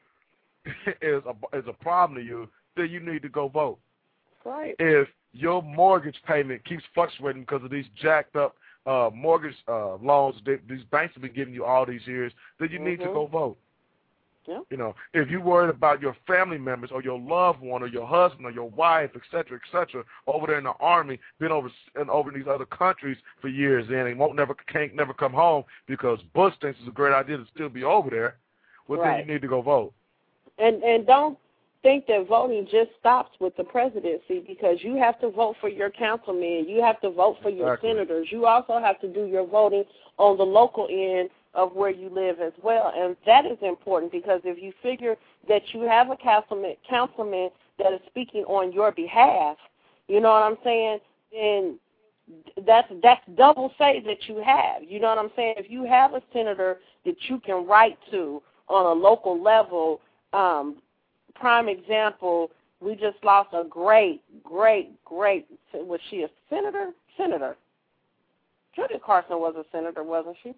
is a is a problem to you, then you need to go vote. Right. If your mortgage payment keeps fluctuating because of these jacked up uh, mortgage uh, loans that these banks have been giving you all these years, then you mm-hmm. need to go vote. Yeah. You know, if you're worried about your family members or your loved one or your husband or your wife, et cetera, et cetera, over there in the army, been over and over in these other countries for years, and they won't never can't never come home because Bush thinks it's a great idea to still be over there. Well, right. then you need to go vote. And and don't think that voting just stops with the presidency, because you have to vote for your councilmen, you have to vote for your exactly. senators, you also have to do your voting on the local end of where you live as well, and that is important, because if you figure that you have a councilman, councilman that is speaking on your behalf, you know what I'm saying, then that's that's double say that you have. You know what I'm saying? If you have a senator that you can write to on a local level, um, prime example, we just lost a great, great, great, was she a senator? Senator. Judy Carson was a senator, wasn't she?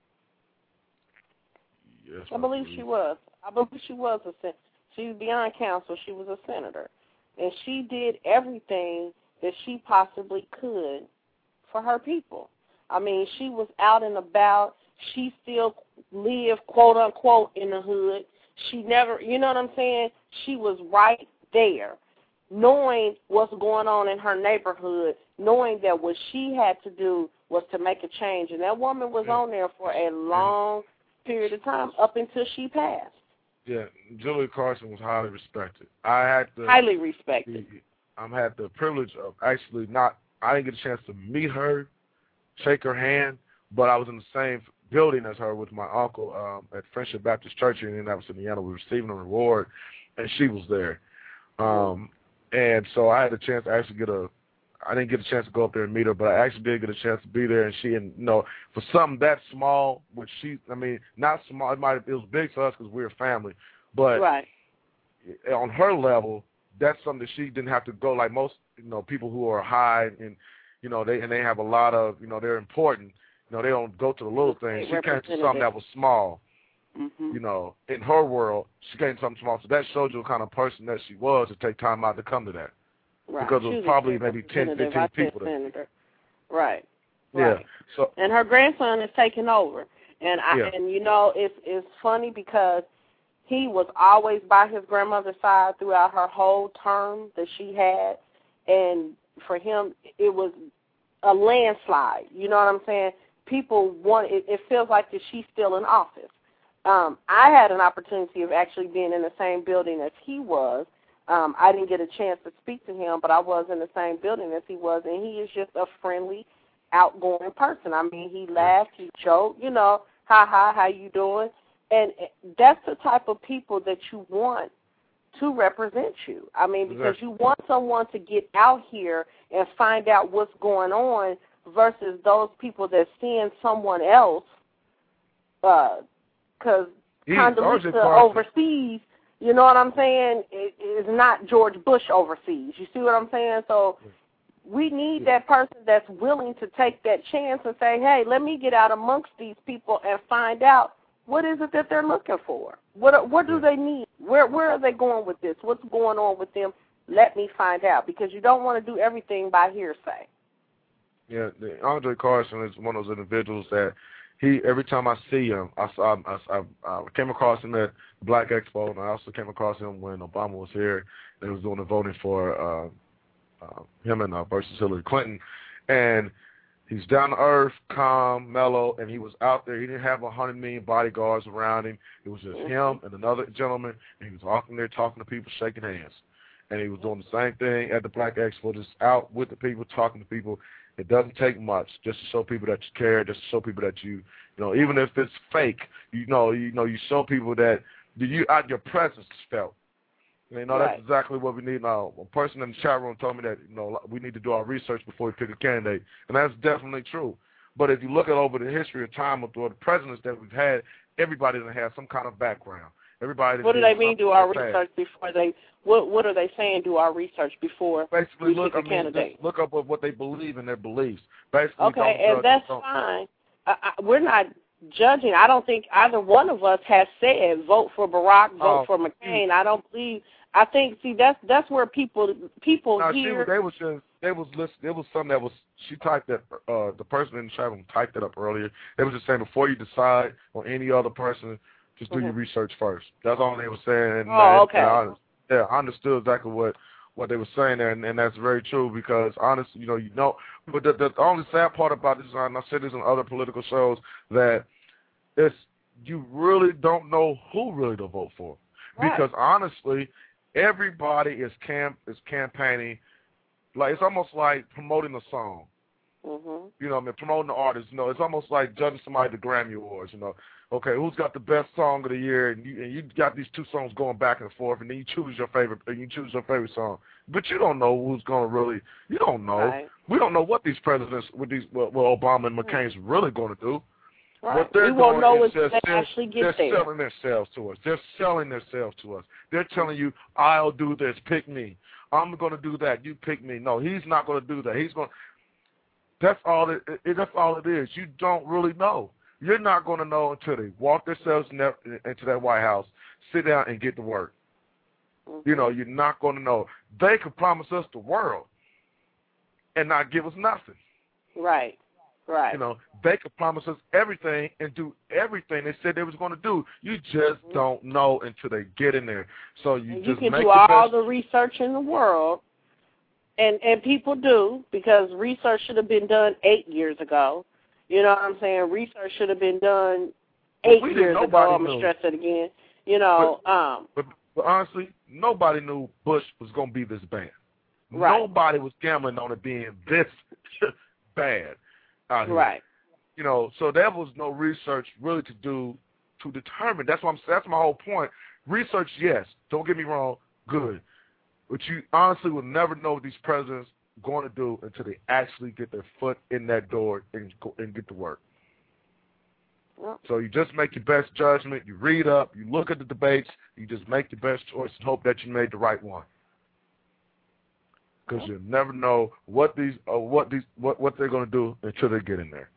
Yes, I believe she was. I believe she was a senator. She was beyond council. She was a senator. And she did everything that she possibly could for her people. I mean, she was out and about. She still lived, quote, unquote, in the hood. She never, you know what I'm saying? She was right there, knowing what's going on in her neighborhood, knowing that what she had to do was to make a change. And that woman was yeah. on there for a long period of time up until she passed. Yeah, Julia Carson was highly respected. I had the highly respected. I had the privilege of actually not. I didn't get a chance to meet her, shake her hand, but I was in the same building as her with my uncle um, at Friendship Baptist Church in Indianapolis, Indiana. We were receiving a reward, and she was there. Um, and so I had a chance to actually get a. I didn't get a chance to go up there and meet her, but I actually did get a chance to be there. And she, and you know, for something that small, which she, I mean, not small. It might, it was big for us because we were family, but right. on her level, that's something that she didn't have to go like most, you know, people who are high and, you know, they and they have a lot of, you know, they're important. You know, they don't go to the little things. She came to something that was small. Mm-hmm. You know, in her world, she came to something small. So that showed you the kind of person that she was to take time out to come to that. Right. Because it was probably maybe ten, fifteen people there. Right. Yeah. Right. So and her grandson is taking over. And I yeah. and you know, it's it's funny because he was always by his grandmother's side throughout her whole term that she had, and for him it was a landslide. You know what I'm saying? People want it, it feels like that she's still in office. Um, I had an opportunity of actually being in the same building as he was. Um, I didn't get a chance to speak to him, but I was in the same building as he was, and he is just a friendly, outgoing person. I mean, he laughed, he joked, you know, hi, hi, how you doing? And that's the type of people that you want to represent you. I mean, because you want someone to get out here and find out what's going on versus those people that seeing someone else, because uh, Condoleezza overseas, you know what I'm saying, it is not George Bush overseas. You see what I'm saying? So we need that person that's willing to take that chance and say, hey, let me get out amongst these people and find out what is it that they're looking for. What what do they need? Where where are they going with this? What's going on with them? Let me find out, because you don't want to do everything by hearsay. Yeah, the, Andre Carson is one of those individuals that he, every time I see him, I, saw, I, I, I came across him at Black Expo, and I also came across him when Obama was here. They was doing the voting for uh, uh, him and uh, versus Hillary Clinton, and he's down to earth, calm, mellow, and he was out there. He didn't have a hundred million bodyguards around him. It was just mm-hmm. him and another gentleman, and he was walking there talking to people, shaking hands. And he was doing the same thing at the Black Expo, just out with the people, talking to people. It doesn't take much just to show people that you care, just to show people that you, you know, even if it's fake, you know, you know, you show people that you, out your presence is felt. You know, right. That's exactly what we need now. A person in the chat room told me that, you know, we need to do our research before we pick a candidate, and that's definitely true. But if you look at over the history of time of the presidents that we've had, everybody that has some kind of background. Everybody. What do they mean? Do our research before they? What What are they saying? Do our research before basically we look. pick a I mean, candidate? just look up what they believe in their beliefs. Basically, okay, don't and that's don't. fine. I, I, we're not judging. I don't think either one of us has said vote for Barack, vote oh, for McCain. I don't believe. I think. See, that's that's where people people no, hear. She, they was just. They was list. It was something that was. She typed that. Uh, the person in the chat room typed it up earlier. They was just saying before you decide on any other person, just do mm-hmm. your research first. That's all they were saying. And, oh, okay. And I, yeah, I understood exactly what, what they were saying there, and, and that's very true because, honestly, you know, you know, but the, the only sad part about this, and I said this in other political shows, that it's you really don't know who really to vote for, right. because honestly, everybody is camp is campaigning, like it's almost like promoting a song. Mm-hmm. You know, I mean, promoting the artist. You know, it's almost like judging somebody at the Grammy Awards. You know, okay, who's got the best song of the year, and you and you got these two songs going back and forth, and then you choose your favorite, and you choose your favorite song. But you don't know who's going to really. You don't know. Right. We don't know what these presidents, with these, what, what Obama and McCain's really going to do. Right. What they're we won't know is until just, they actually get they're there. They're selling themselves to us. They're selling themselves to us. They're telling you, I'll do this, pick me. I'm going to do that, you pick me. No, he's not going to do that. He's going. That's all it, it. That's all it is. You don't really know. You're not going to know until they walk themselves in that, into that White House, sit down, and get to work. Mm-hmm. You know, you're not going to know. They could promise us the world and not give us nothing. Right, right. You know, they could promise us everything and do everything they said they was going to do. You just mm-hmm. don't know until they get in there. So you and just you can make do the all best. the research in the world, and, and people do, because research should have been done eight years ago. You know what I'm saying? Research should have been done eight well, we years ago. I'm going to stress it again. You know, but, um, but, but honestly, nobody knew Bush was going to be this bad. Right. Nobody was gambling on it being this bad out here. Right. You know, so there was no research really to do to determine. That's what I'm. That's my whole point. Research, yes. Don't get me wrong. Good, but you honestly will never know what these presidents are going to do until they actually get their foot in that door and go, and get to work. Yep. So you just make your best judgment. You read up. You look at the debates. You just make your best choice and hope that you made the right one. Because yep. you never know what these uh, what these what, what they're going to do until they get in there.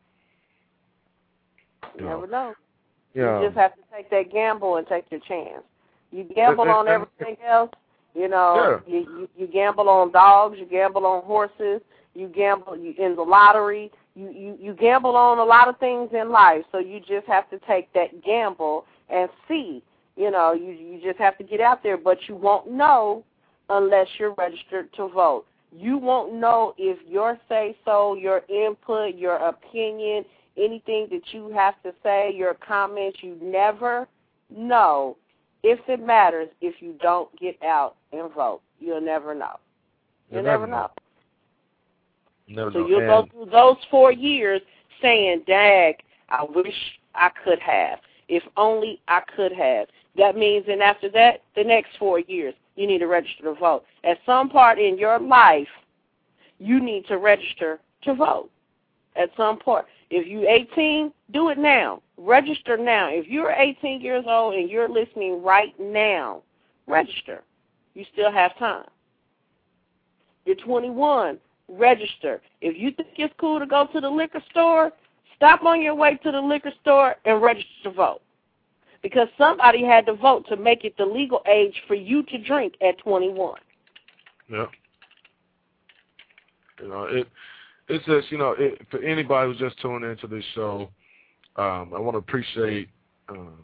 You never know. Yeah. You just have to take that gamble and take your chance. You gamble on everything else. You know, yeah. you, you you gamble on dogs. You gamble on horses. You gamble you, in the lottery. You, you, you gamble on a lot of things in life. So you just have to take that gamble and see. You know, you you just have to get out there. But you won't know unless you're registered to vote. You won't know if your say-so, your input, your opinion, anything that you have to say, your comments, you never know if it matters if you don't get out and vote. You'll never know. You'll, You'll never, never know. know. Never so know. you'll and go through those four years saying, dag, I wish I could have. If only I could have. That means, and after that, the next four years, you need to register to vote. At some part in your life, you need to register to vote. At some point. If you're eighteen, do it now. Register now. If you're eighteen years old and you're listening right now, register. You still have time. You're twenty-one, register. If you think it's cool to go to the liquor store, stop on your way to the liquor store and register to vote. Because somebody had to vote to make it the legal age for you to drink at twenty-one. Yeah. You know, it. It's just, you know, it, for anybody who's just tuning into this show, um, I want to appreciate, um,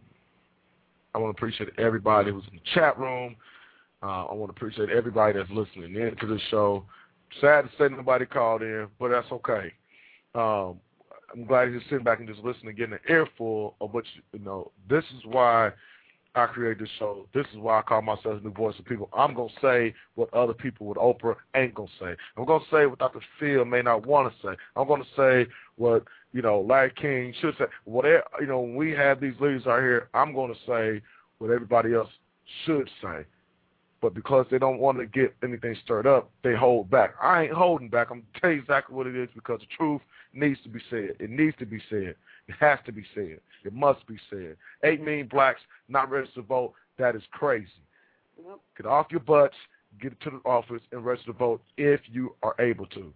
I want to appreciate everybody who's in the chat room. Uh, I want to appreciate everybody that's listening in to this show. Sad to say nobody called in, but that's okay. Um, I'm glad you're sitting back and just listening, getting an earful of what you, you know. This is why I created this show. This is why I call myself the voice of people. I'm going to say what other people with Oprah ain't going to say. I'm going to say what Doctor Phil may not want to say. I'm going to say what, you know, Larry King should say. Whatever, you know, when we have these leaders out here, I'm going to say what everybody else should say. But because they don't want to get anything stirred up, they hold back. I ain't holding back. I'm going to tell you exactly what it is because the truth needs to be said. It needs to be said. It has to be said. It must be said. Eight million blacks not registered to vote, that is crazy. Yep. Get off your butts, get to the office, and register to vote if you are able to.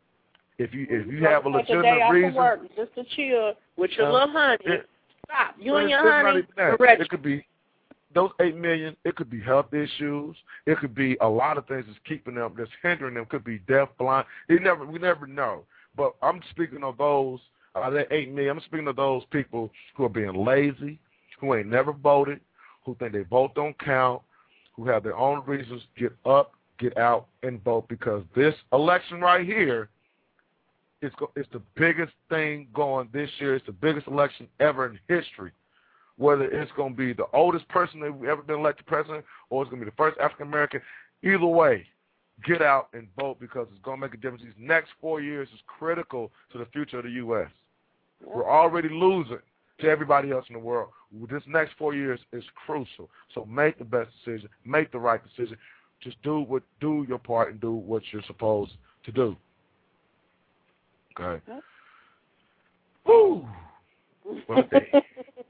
If you if you have a legitimate day off reason. Of work just to chill with your uh, little honey. It, Stop. You and your honey. It could be those eight million, it could be health issues. It could be a lot of things that's keeping them, that's hindering them. It could be deaf, blind. It never, we never know. But I'm speaking of those, uh, that eight million, I'm speaking of those people who are being lazy, who ain't never voted, who think their vote don't count, who have their own reasons. Get up, get out, and vote because this election right here is it's the biggest thing going this year. It's the biggest election ever in history. Whether it's going to be the oldest person that's ever been elected president or it's going to be the first African-American, either way, get out and vote because it's going to make a difference. These next four years is critical to the future of the U S Yeah. We're already losing to everybody else in the world. This next four years is crucial. So make the best decision. Make the right decision. Just do what do your part and do what you're supposed to do. Okay. Yep. Woo! What a day.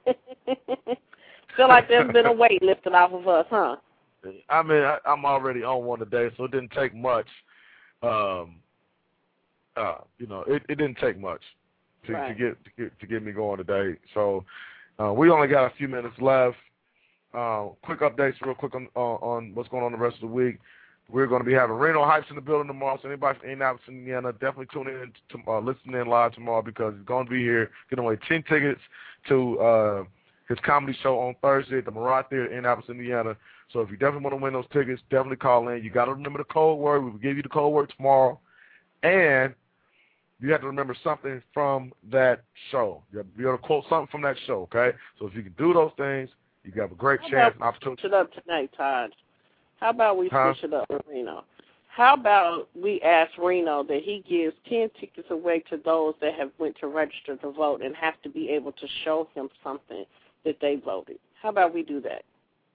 Feel like there's been a weight lifted off of us, huh? I mean, I, I'm already on one today, so it didn't take much. Um, uh, you know, it, it didn't take much to, right. to get to get to get me going today. So uh, we only got a few minutes left. Uh, quick updates, real quick on, uh, on what's going on the rest of the week. We're going to be having Reno Hypes in the building tomorrow. So anybody from Indianapolis, Indiana, definitely tune in to uh, listen in live tomorrow because he's going to be here. Giving away ten tickets to uh, his comedy show on Thursday at the Murat Theater in Indianapolis, Indiana. So if you definitely want to win those tickets, definitely call in. You got to remember the code word. We will give you the code word tomorrow. And you have to remember something from that show. You have to be able to quote something from that show, okay? So if you can do those things, you have a great How chance about and opportunity. Switch it up tonight, Todd. How about we huh? switch it up with Reno? How about we ask Reno that he gives ten tickets away to those that have went to register to vote and have to be able to show him something that they voted. How about we do that?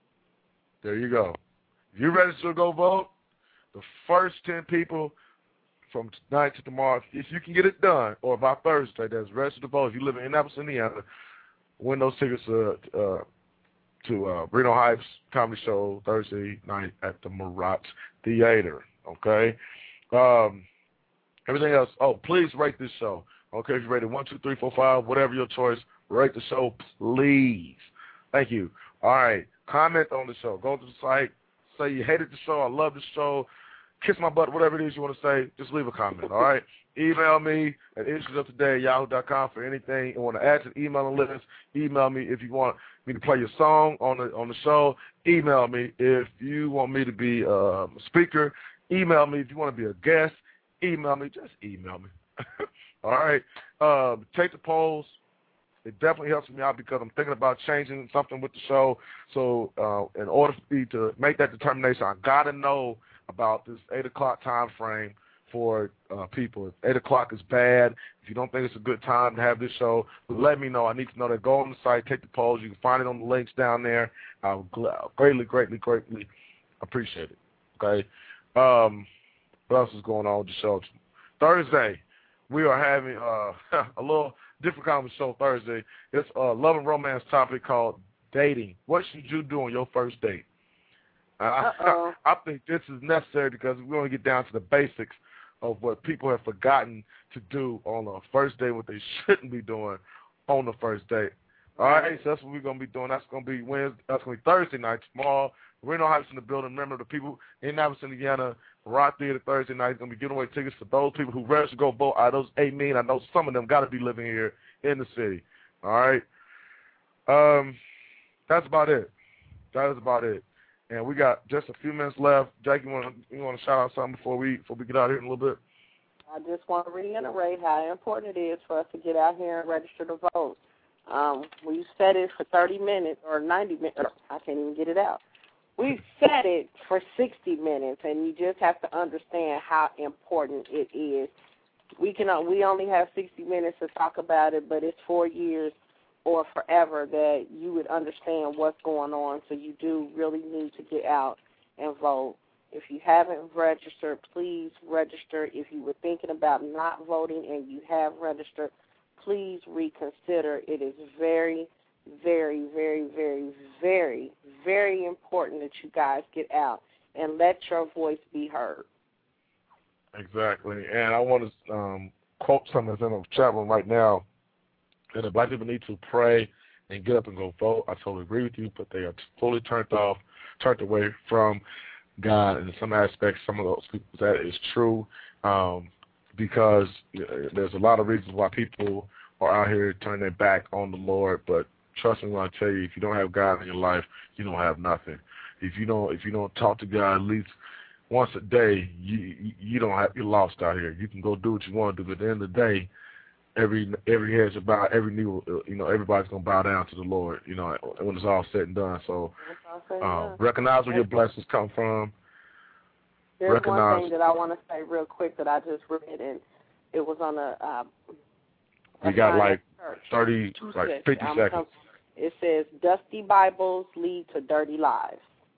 There you go. If you register to go vote, the first ten people from tonight to tomorrow, if you can get it done, or by Thursday, that's registered to vote. If you live in Indianapolis, Indiana, win those tickets uh, uh, to uh, Reno Hypes comedy show Thursday night at the Murat Theater. Okay? Um, everything else, oh, please rate this show. Okay, if you rate it one, two, three, four, five, whatever your choice, rate the show, please. Thank you. All right, comment on the show. Go to the site, say you hated the show, I love the show, kiss my butt, whatever it is you want to say, just leave a comment, all right? Email me at issuesoftoday at yahoo dot com for anything. You want to add to the emailing list, email me if you want me to play your song on the on the show. Email me if you want me to be a speaker. Email me if you want to be a guest. Email me. Just email me. All right. Uh, take the polls. It definitely helps me out because I'm thinking about changing something with the show. So uh, in order for me to make that determination, I got to know about this eight o'clock time frame for uh, people. If eight o'clock is bad, if you don't think it's a good time to have this show, let me know. I need to know that. Go on the site, take the polls. You can find it on the links down there. I would greatly, greatly, greatly appreciate it. Okay? Um, what else is going on with the show? Thursday, we are having uh, a little different kind of show Thursday. It's a love and romance topic called dating. What should you do on your first date? Uh, I, I think this is necessary because we want to get down to the basics of what people have forgotten to do on a first date, what they shouldn't be doing on the first date. All right, so that's what we're going to be doing. That's going to be Wednesday. That's going to be Thursday night. Tomorrow, Reno Heights in the building. Remember, the people in Indianapolis, Indiana, Murat Theater Thursday night is going to be giving away tickets for those people who register to go vote. Out of those eight million, I know some of them got to be living here in the city. All right? Um, that's about it. That is about it. And we got just a few minutes left. Jackie, you want to you want to shout out something before we before we get out here in a little bit? I just want to reiterate how important it is for us to get out here and register to vote. Um, we set it for thirty minutes or ninety minutes. I can't even get it out. We set it for sixty minutes, and you just have to understand how important it is. We can we only have sixty minutes to talk about it, but it's four years or forever that you would understand what's going on. So you do really need to get out and vote. If you haven't registered, please register. If you were thinking about not voting and you have registered, please reconsider. It is very, very, very, very, very, very important that you guys get out and let your voice be heard. Exactly. And I want to um, quote something that's in the chat room right now. And the black people need to pray and get up and go vote. I totally agree with you, but they are fully turned off, turned away from God. And in some aspects, some of those people, that is true, um, because there's a lot of reasons why people are out here turning their back on the Lord. But trust me when I tell you, if you don't have God in your life, you don't have nothing. If you don't, if you don't talk to God at least once a day, you you don't have, you're lost out here. You can go do what you want to do, but at the end of the day, every every head's about every knee, you know, everybody's gonna bow down to the Lord, you know, when it's all said and done. So um, recognize where your blessings come from. There's recognize. one thing that I want to say real quick that I just read, and it was on a. Uh, we got like thirty, like fifty I'm seconds. Come, it says, "Dusty Bibles lead to dirty lives."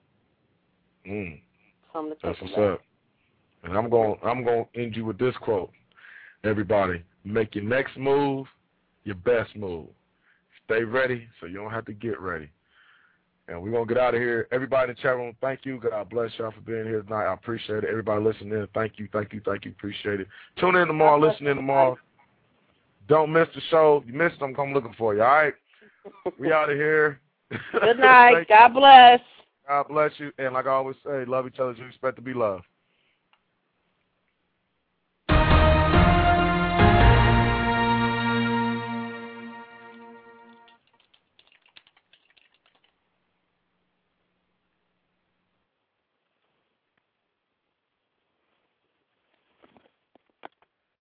Mm. Something to That's think what's about. up. And I'm going. I'm going to end you with this quote. Everybody, make your next move your best move. Stay ready so you don't have to get ready. And we're going to get out of here. Everybody in the chat room, thank you. God bless y'all for being here tonight. I appreciate it. Everybody listening in, thank you, thank you, thank you. Appreciate it. Tune in tomorrow. Listen in tomorrow. Don't miss the show. You missed it, I'm coming looking for you, all right? We out of here. Good night. God bless. God bless you. And like I always say, love each other as you expect to be loved.